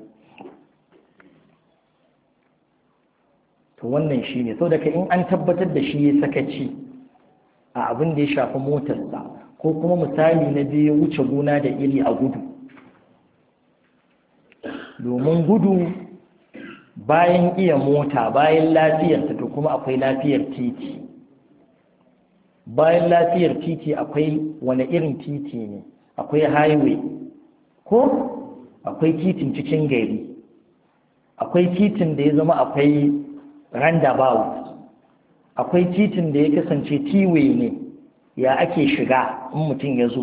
to wannan shi ne sau daga in an tabbatar da shi ya sakaci a abin da ya shafi motarsa, ko kuma misali na biyu wuce gona da iri a gudu. Domin gudu bayan iya mota, bayan lafiyarta, to kuma akwai lafiyar titi. Bayan lafiyar titi akwai wani irin titi ne? Akwai highway, ko akwai titin cikin gari, akwai titin da ya zama akwai roundabout, akwai titin da ya kasance T-way ne, ya ake shiga in mutum ya zo,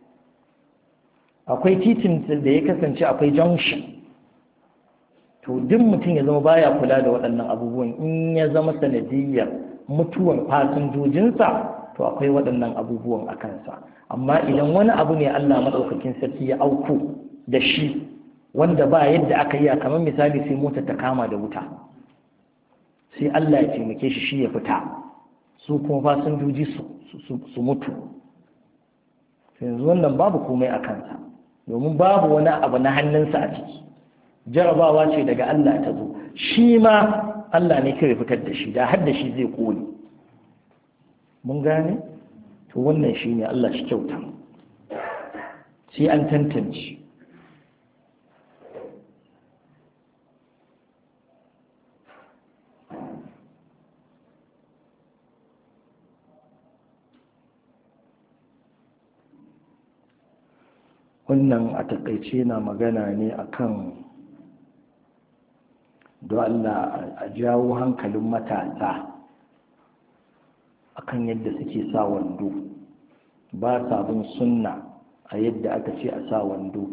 akwai titin da ya kasance akwai junction. To duk mutum ya zama baya kula da waɗannan abubuwan, in ya zama sanadiyyar mutuwar fasinjojinsa to akwai waɗannan abubuwan a kansa. Amma idan wani abu ne Allah maɗaukakin sarki ya auku da shi wanda ba yadda aka yi, kamar misali sai mota ta kama da wuta, sai Allah ya taimake shi ya fita, su kuma fasinjoji su mutu, yanzu wannan babu komai a kansa, domin babu wani abu na hannunsa a ciki, jarabawa ce daga Allah ta zo, shi ma Allah ne kawai fitar da shi, da har da shi zai kone. Mun gane? To wannan shi ne, Allah shi kyauta, sai an tantance. Wannan a takaice na magana ne akan don Allah a jawo hankalin matasa akan yadda suke sa wando, ba sabon sunna a yadda aka ce a sa wando.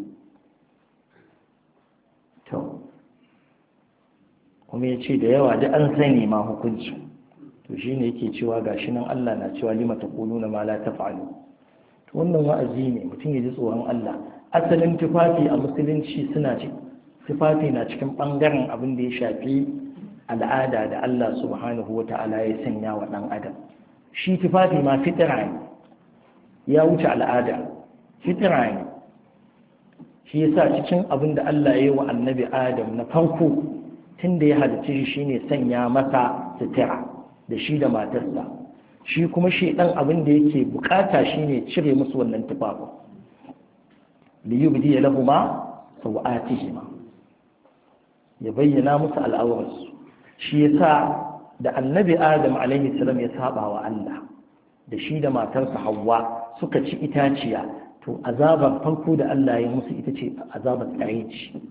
To kuma ya ce da yawa da an sani ma hukunci, to shi ne yake cewa gashi nan Allah na cewa lima taquluna ma la taf'alu. To wannan wa'azi ne, mutum ya ji tsoron Allah. Asalin tufafi a musulunci tufafi na cikin ɓangaren abin da ya shafi al'ada da Allah subhanahu wa ta'ala ya sanya wa ɗan adam. Shi tufafi ma fitira ne, ya wuce al'ada, fitira ne. Shi yasa cikin abin da Allah ya yi wa annabi Adam na farko tun da ya halicci shi ne sanya masa sutura da shi da matarsa. Shi kuma shi ɗan abin da yake bukata shi ne cire musu wannan tufafin. liyubdi lahuma sawatihima, ya bayyana musu al'aurarsu. Shi yasa da annabi Adam alaihi salam ya saba wa Allah, da shi da matarsa Hawwa suka ci itaciya, to azabar farko da Allah ya musu ita ce azabar tsaraici.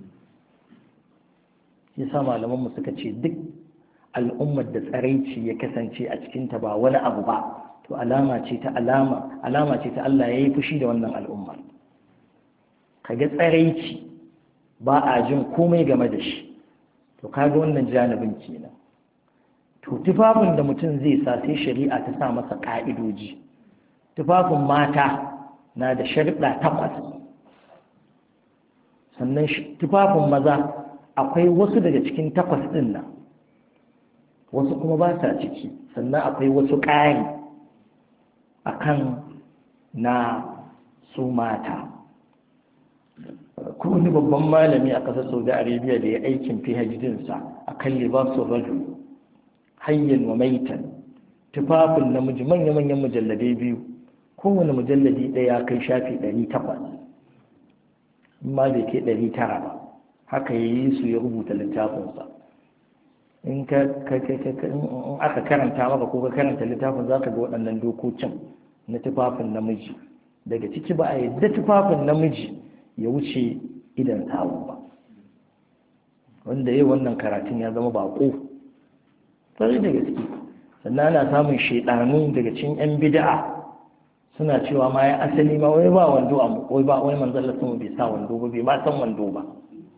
Yasa malaman mu suka ce duk al'ummar da tsaraici ya kasance a cikin ta ba wani abu ba, to alama ce ta Allah ya yi fushi da wannan al'ummar. Kaga tsaraici ba a jin komai game da shi, to kaga wannan janibin kenan. To tufafin da mutum zai sa sai shari'a ta sa masa ka'idoji. Tufafin mata na da sharuɗa 8, sannan tufafin maza akwai wasu daga cikin 8 ɗin nan, wasu kuma ba sa ciki, sannan akwai wasu ƙari akan na su mata. Ko wani babban malami a ƙasar Saudi Arabia da ya aikin PhD-sa a kan libasun rajul hayyan wa maitan, tufafin namiji manya-manyan mujalladai biyu, kowane mujalladi ɗaya kai shafi 800 ma bai kai 900 ba, haka ya yi su ya rubuta littafinsa. in aka karanta maka ko ka karanta littafin za ka ga waɗannan dokokin na tufafin namiji. Daga ciki ba a yadda tufafin namiji ya wuce idan sawu ba, wanda yau wannan karatun ya zama baƙo fari da gaske. Sannan ana samun shaidanu daga cikin 'yan bid'a suna cewa ma ya asali ma wai ba wando wai ba wai manzon Allah bai sa wando ba, bai ma san wando ba.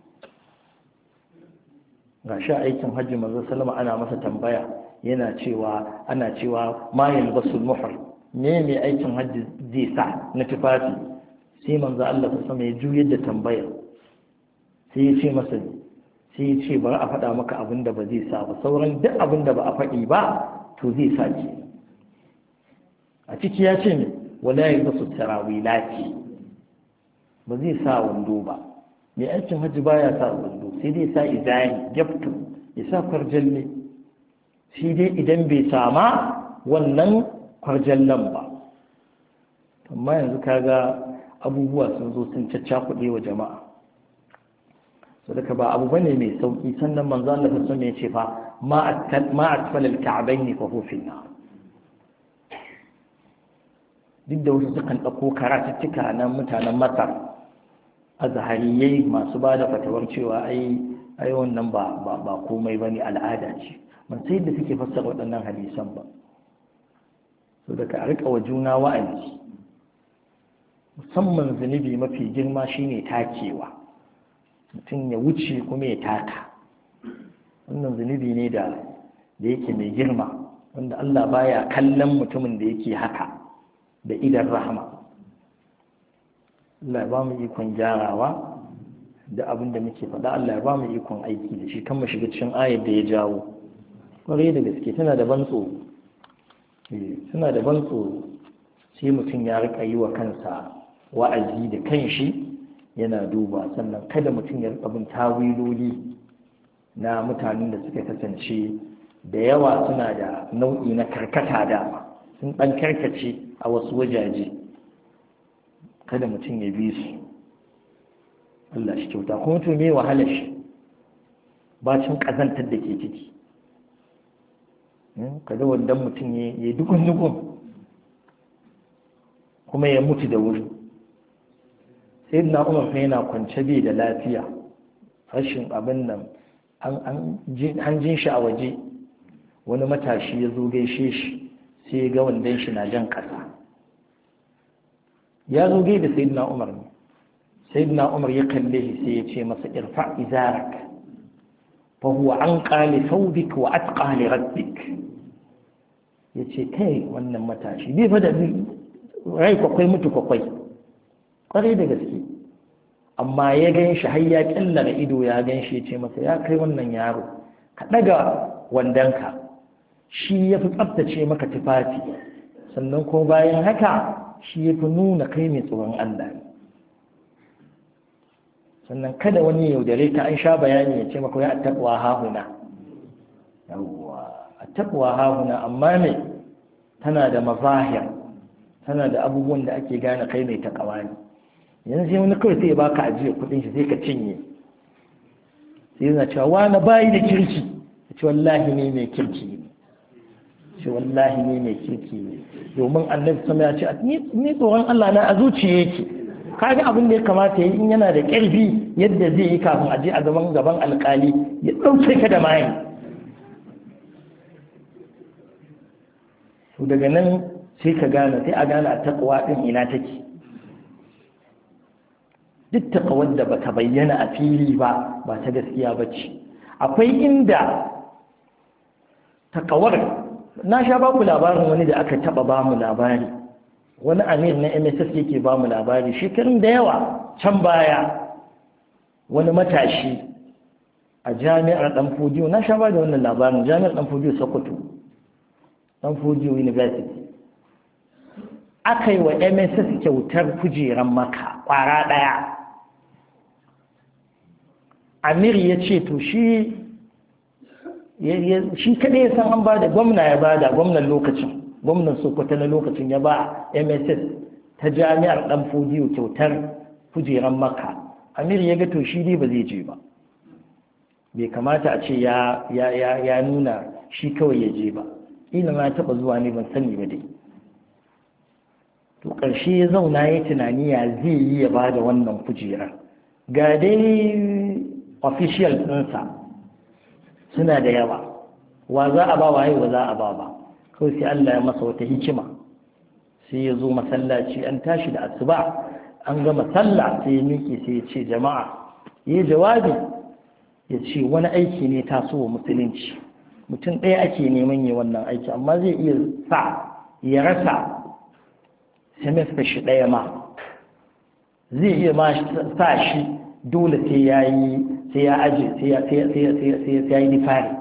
Ga shi aikin hajji manzon sallama ana masa tambaya yana cewa ana cewa ma yalbasul muhrim, me mai aikin hajji zai sa na tufafi? sai manzon Allah sama ya juyar da tambayar sai ya ce masa, sai ya ce bari a faɗa maka abin da ba zai sa ba, sauran duk abin da ba a faɗi ba to zai sa ke. A ciki ya ce ne wala yalbasu tarawilati, ba zai sa wando ba. mai aikin hajji baya sa wando, sai dai sa izani gyaftu, ya sa kwarjalle, sai dai idan bai sama wannan kwarjallen ba. Amma yanzu kaga abubuwa sun zo sun caccakuɗe wa jama'a, so daga ba abu bane mai sauki. Sannan manzo Allah sallallahu alaihi wasallam ya ce fa ma atfal al-ka'bayn fa huwa fi an-nar. duk da wasu sukan ɗauko karatuttuka na mutanen Masar azhariyai masu ba da fatawar cewa ai wannan ba komai bane, al'ada ce. ban sai da suke fassara waɗannan hadisan ba. so daga a riƙa wa juna wa'azi, musamman zunubi mafi girma shine takewa, mutum ya wuce kuma ya taka. wannan zunubi ne da yake mai girma, wanda Allah baya kallon mutumin da yake haka da idan rahama. Allah ya ba mu ikon gyarawa da abin da muke faɗa, Allah ya ba mu ikon aiki da shi, kan mu shiga cikin ayar da ya jawo. Kwarai da gaske tana da ban tsoro, tana da ban tsoro. sai mutum ya rika yi wa kansa wa'azi da kanshi yana duba. Sannan kada mutum ya rika bin tawiloli na mutanen da suka kasance da yawa suna da nau'i na karkata dama, sun ɗan karkace a wasu wajaje. kada mutum ya bi su, Allah shi kyauta. kuma to me wahalar shi bacin ƙazantar da ke ciki? kada wannan mutum ya yi dukun kuma ya mutu da wuri. sai na Umar fa yana kwance bai da lafiya, rashin abin nan an jin shi a waje. wani matashi ya zo gaishe shi, sai ya ga wandan shi na jan ƙasa. ya zo gai da sayyidina Umar ne. sayyidina Umar ya kalle shi sai ya ce masa irfa izarak fa huwa anqa li thawbik wa atqa li rabbik. yace kai wannan matashi bai fa da rai kwakwai mutu kwakwai, kwarai da gaske. amma ya gan shi har ya kyallara ido ya gan shi, ya ce masa ya kai wannan yaro ka daga wandanka, shi ya fi tsabtace maka tufafi, sannan kuma bayan haka shi ya fi nuna kai mai tsoron Allah ne. sannan kada wani yaudare ka, an sha bayani ya ce maka ya attaqwa hahuna. yawwa attaqwa hahuna, amma ne tana da mazahir, tana da abubuwan da ake gane kai mai takawa ne. yanzu sai wani kawai sai ya baka ajiyar kudin shi sai ka cinye, sai yana cewa wani bayi da kirki, ya ce wallahi ne mai kirki ne, ce wallahi ne mai kirki ne, domin annabi sama ya ce ni tsoron Allah na a zuciya yake. kaga abin da ya kamata yi in yana da ƙarfi yadda zai yi kafin a je a gaban alƙali ya ɗauke ka da mayin. to daga nan sai ka gane, sai a gane a taƙwa ɗin ina take. duk taƙawar da bata bayyana a fili ba ta gaskiya ba ce. akwai inda taƙawar, na sha ba ku labarin wani da aka taɓa ba mu labari, wani amir na MSS yake ba mu labari shekarun da yawa can baya. wani matashi a jami'ar Dan Fodiyo, na sha ba da wannan labarin, jami'ar Dan Fodiyo Sokoto, Dan Fodiyo University, aka yi wa MSS kyautar kujeran Makka kwara ɗaya. amir ya ce to shi shi kaɗai ya san an bada, gwamna ya bada, gwamnan Sokoto na lokacin ya ba MSS ta jami'ar Dan Fodiyo kyautar kujeran Makka. Amir ya ga to shi dai ba zai je ba, bai kamata a ce ya nuna shi kawai ya je ba, ina ma taɓa zuwa ne ban sani ba dai. To ƙarshe ya zauna ya tunani ya zai yi ya ba da wannan kujerar. Ga dai official ɗinsa suna da yawa, wa za a ba waye wa za a ba kawai sai Allah ya masa wata hikima, sai ya zo masallaci an tashi da asuba an gama sallah sai ya miƙe sai ya ce jama'a, ya jawabi ya ce wani aiki ne taso wa musulunci, mutum ɗaya ake neman yi wannan aiki amma zai iya ya rasa semester shi ɗaya ma, zai iya ma sa shi dole sai ya yi nifari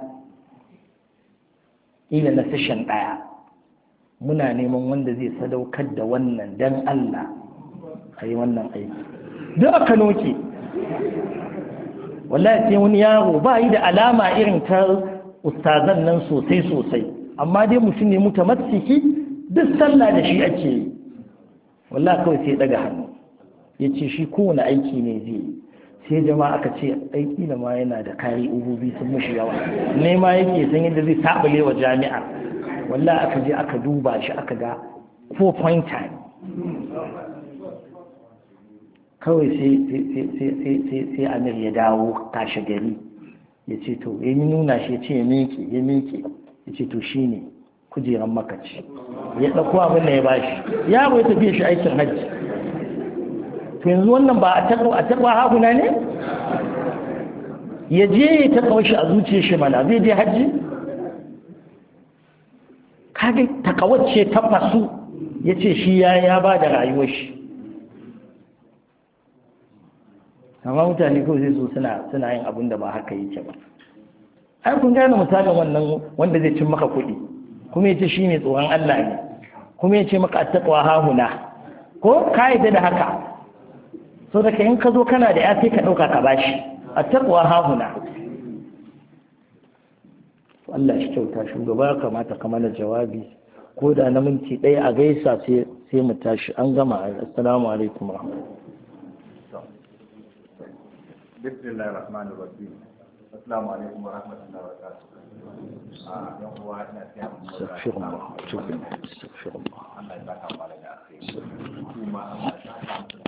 ila na session ɗaya. Muna neman wanda zai sadaukar da wannan dan Allah a yi wannan aiki. Duk aka noke, wallahi sai wani yaro ba yi da alama irin ta ustazan nan sosai amma dai mutum ne mutamassiki, duk sallah da shi ake yi. Wallahi kawai sai daga hannu ya ce shi kowane aiki ne zai yi. Sai jama'a aka ce aiki da ma yana da kari ububi sun mushi yawa, ne ma yake san yadda zai tabale wa jami'a. Wallahi aka je aka duba shi aka ga 4 pointer kawai sai Amir ya dawo kashe gari ya ce to ya nuna shi ya ce ya miƙe ya ce to shi ne kujeran makaci, ya ɗauko abin da ya bashi, yaro ya tafiye shi aikin hajji. To yanzu wannan ba a taɓa haguna ne? Ya je ya taɓa shi a zuciya shi mana zai je hajji? Kage takawacce ta fasu ya ce shi ya ba da rayuwar shi. Amma mutane kawai zai so suna yin abin da ba haka yake ba. Ai kun gane misalin wannan wanda zai cin maka kuɗi, kuma ya ce shi ne tsoron Allah ne, kuma ya ce maka attaqwa hahuna, ko ka yadda da haka? So da in ka zo kana da ya sai ka ɗauka ka bashi, attaqwa hahuna. Allah shi kyauta, shugaba ya kamata ka mana jawabi ko da na minti ɗaya a gaisa sai mu tashi, an gama. Assalamu alaikum warahmatullahi. Bismillahir Rahmanir Rahim. Assalamu alaikum wa rahmatullahi wa barakatuh. Yan uwa ina tsaya mu Astaghfirullah. Allah ya saka mu da alheri. Kuma Allah ya saka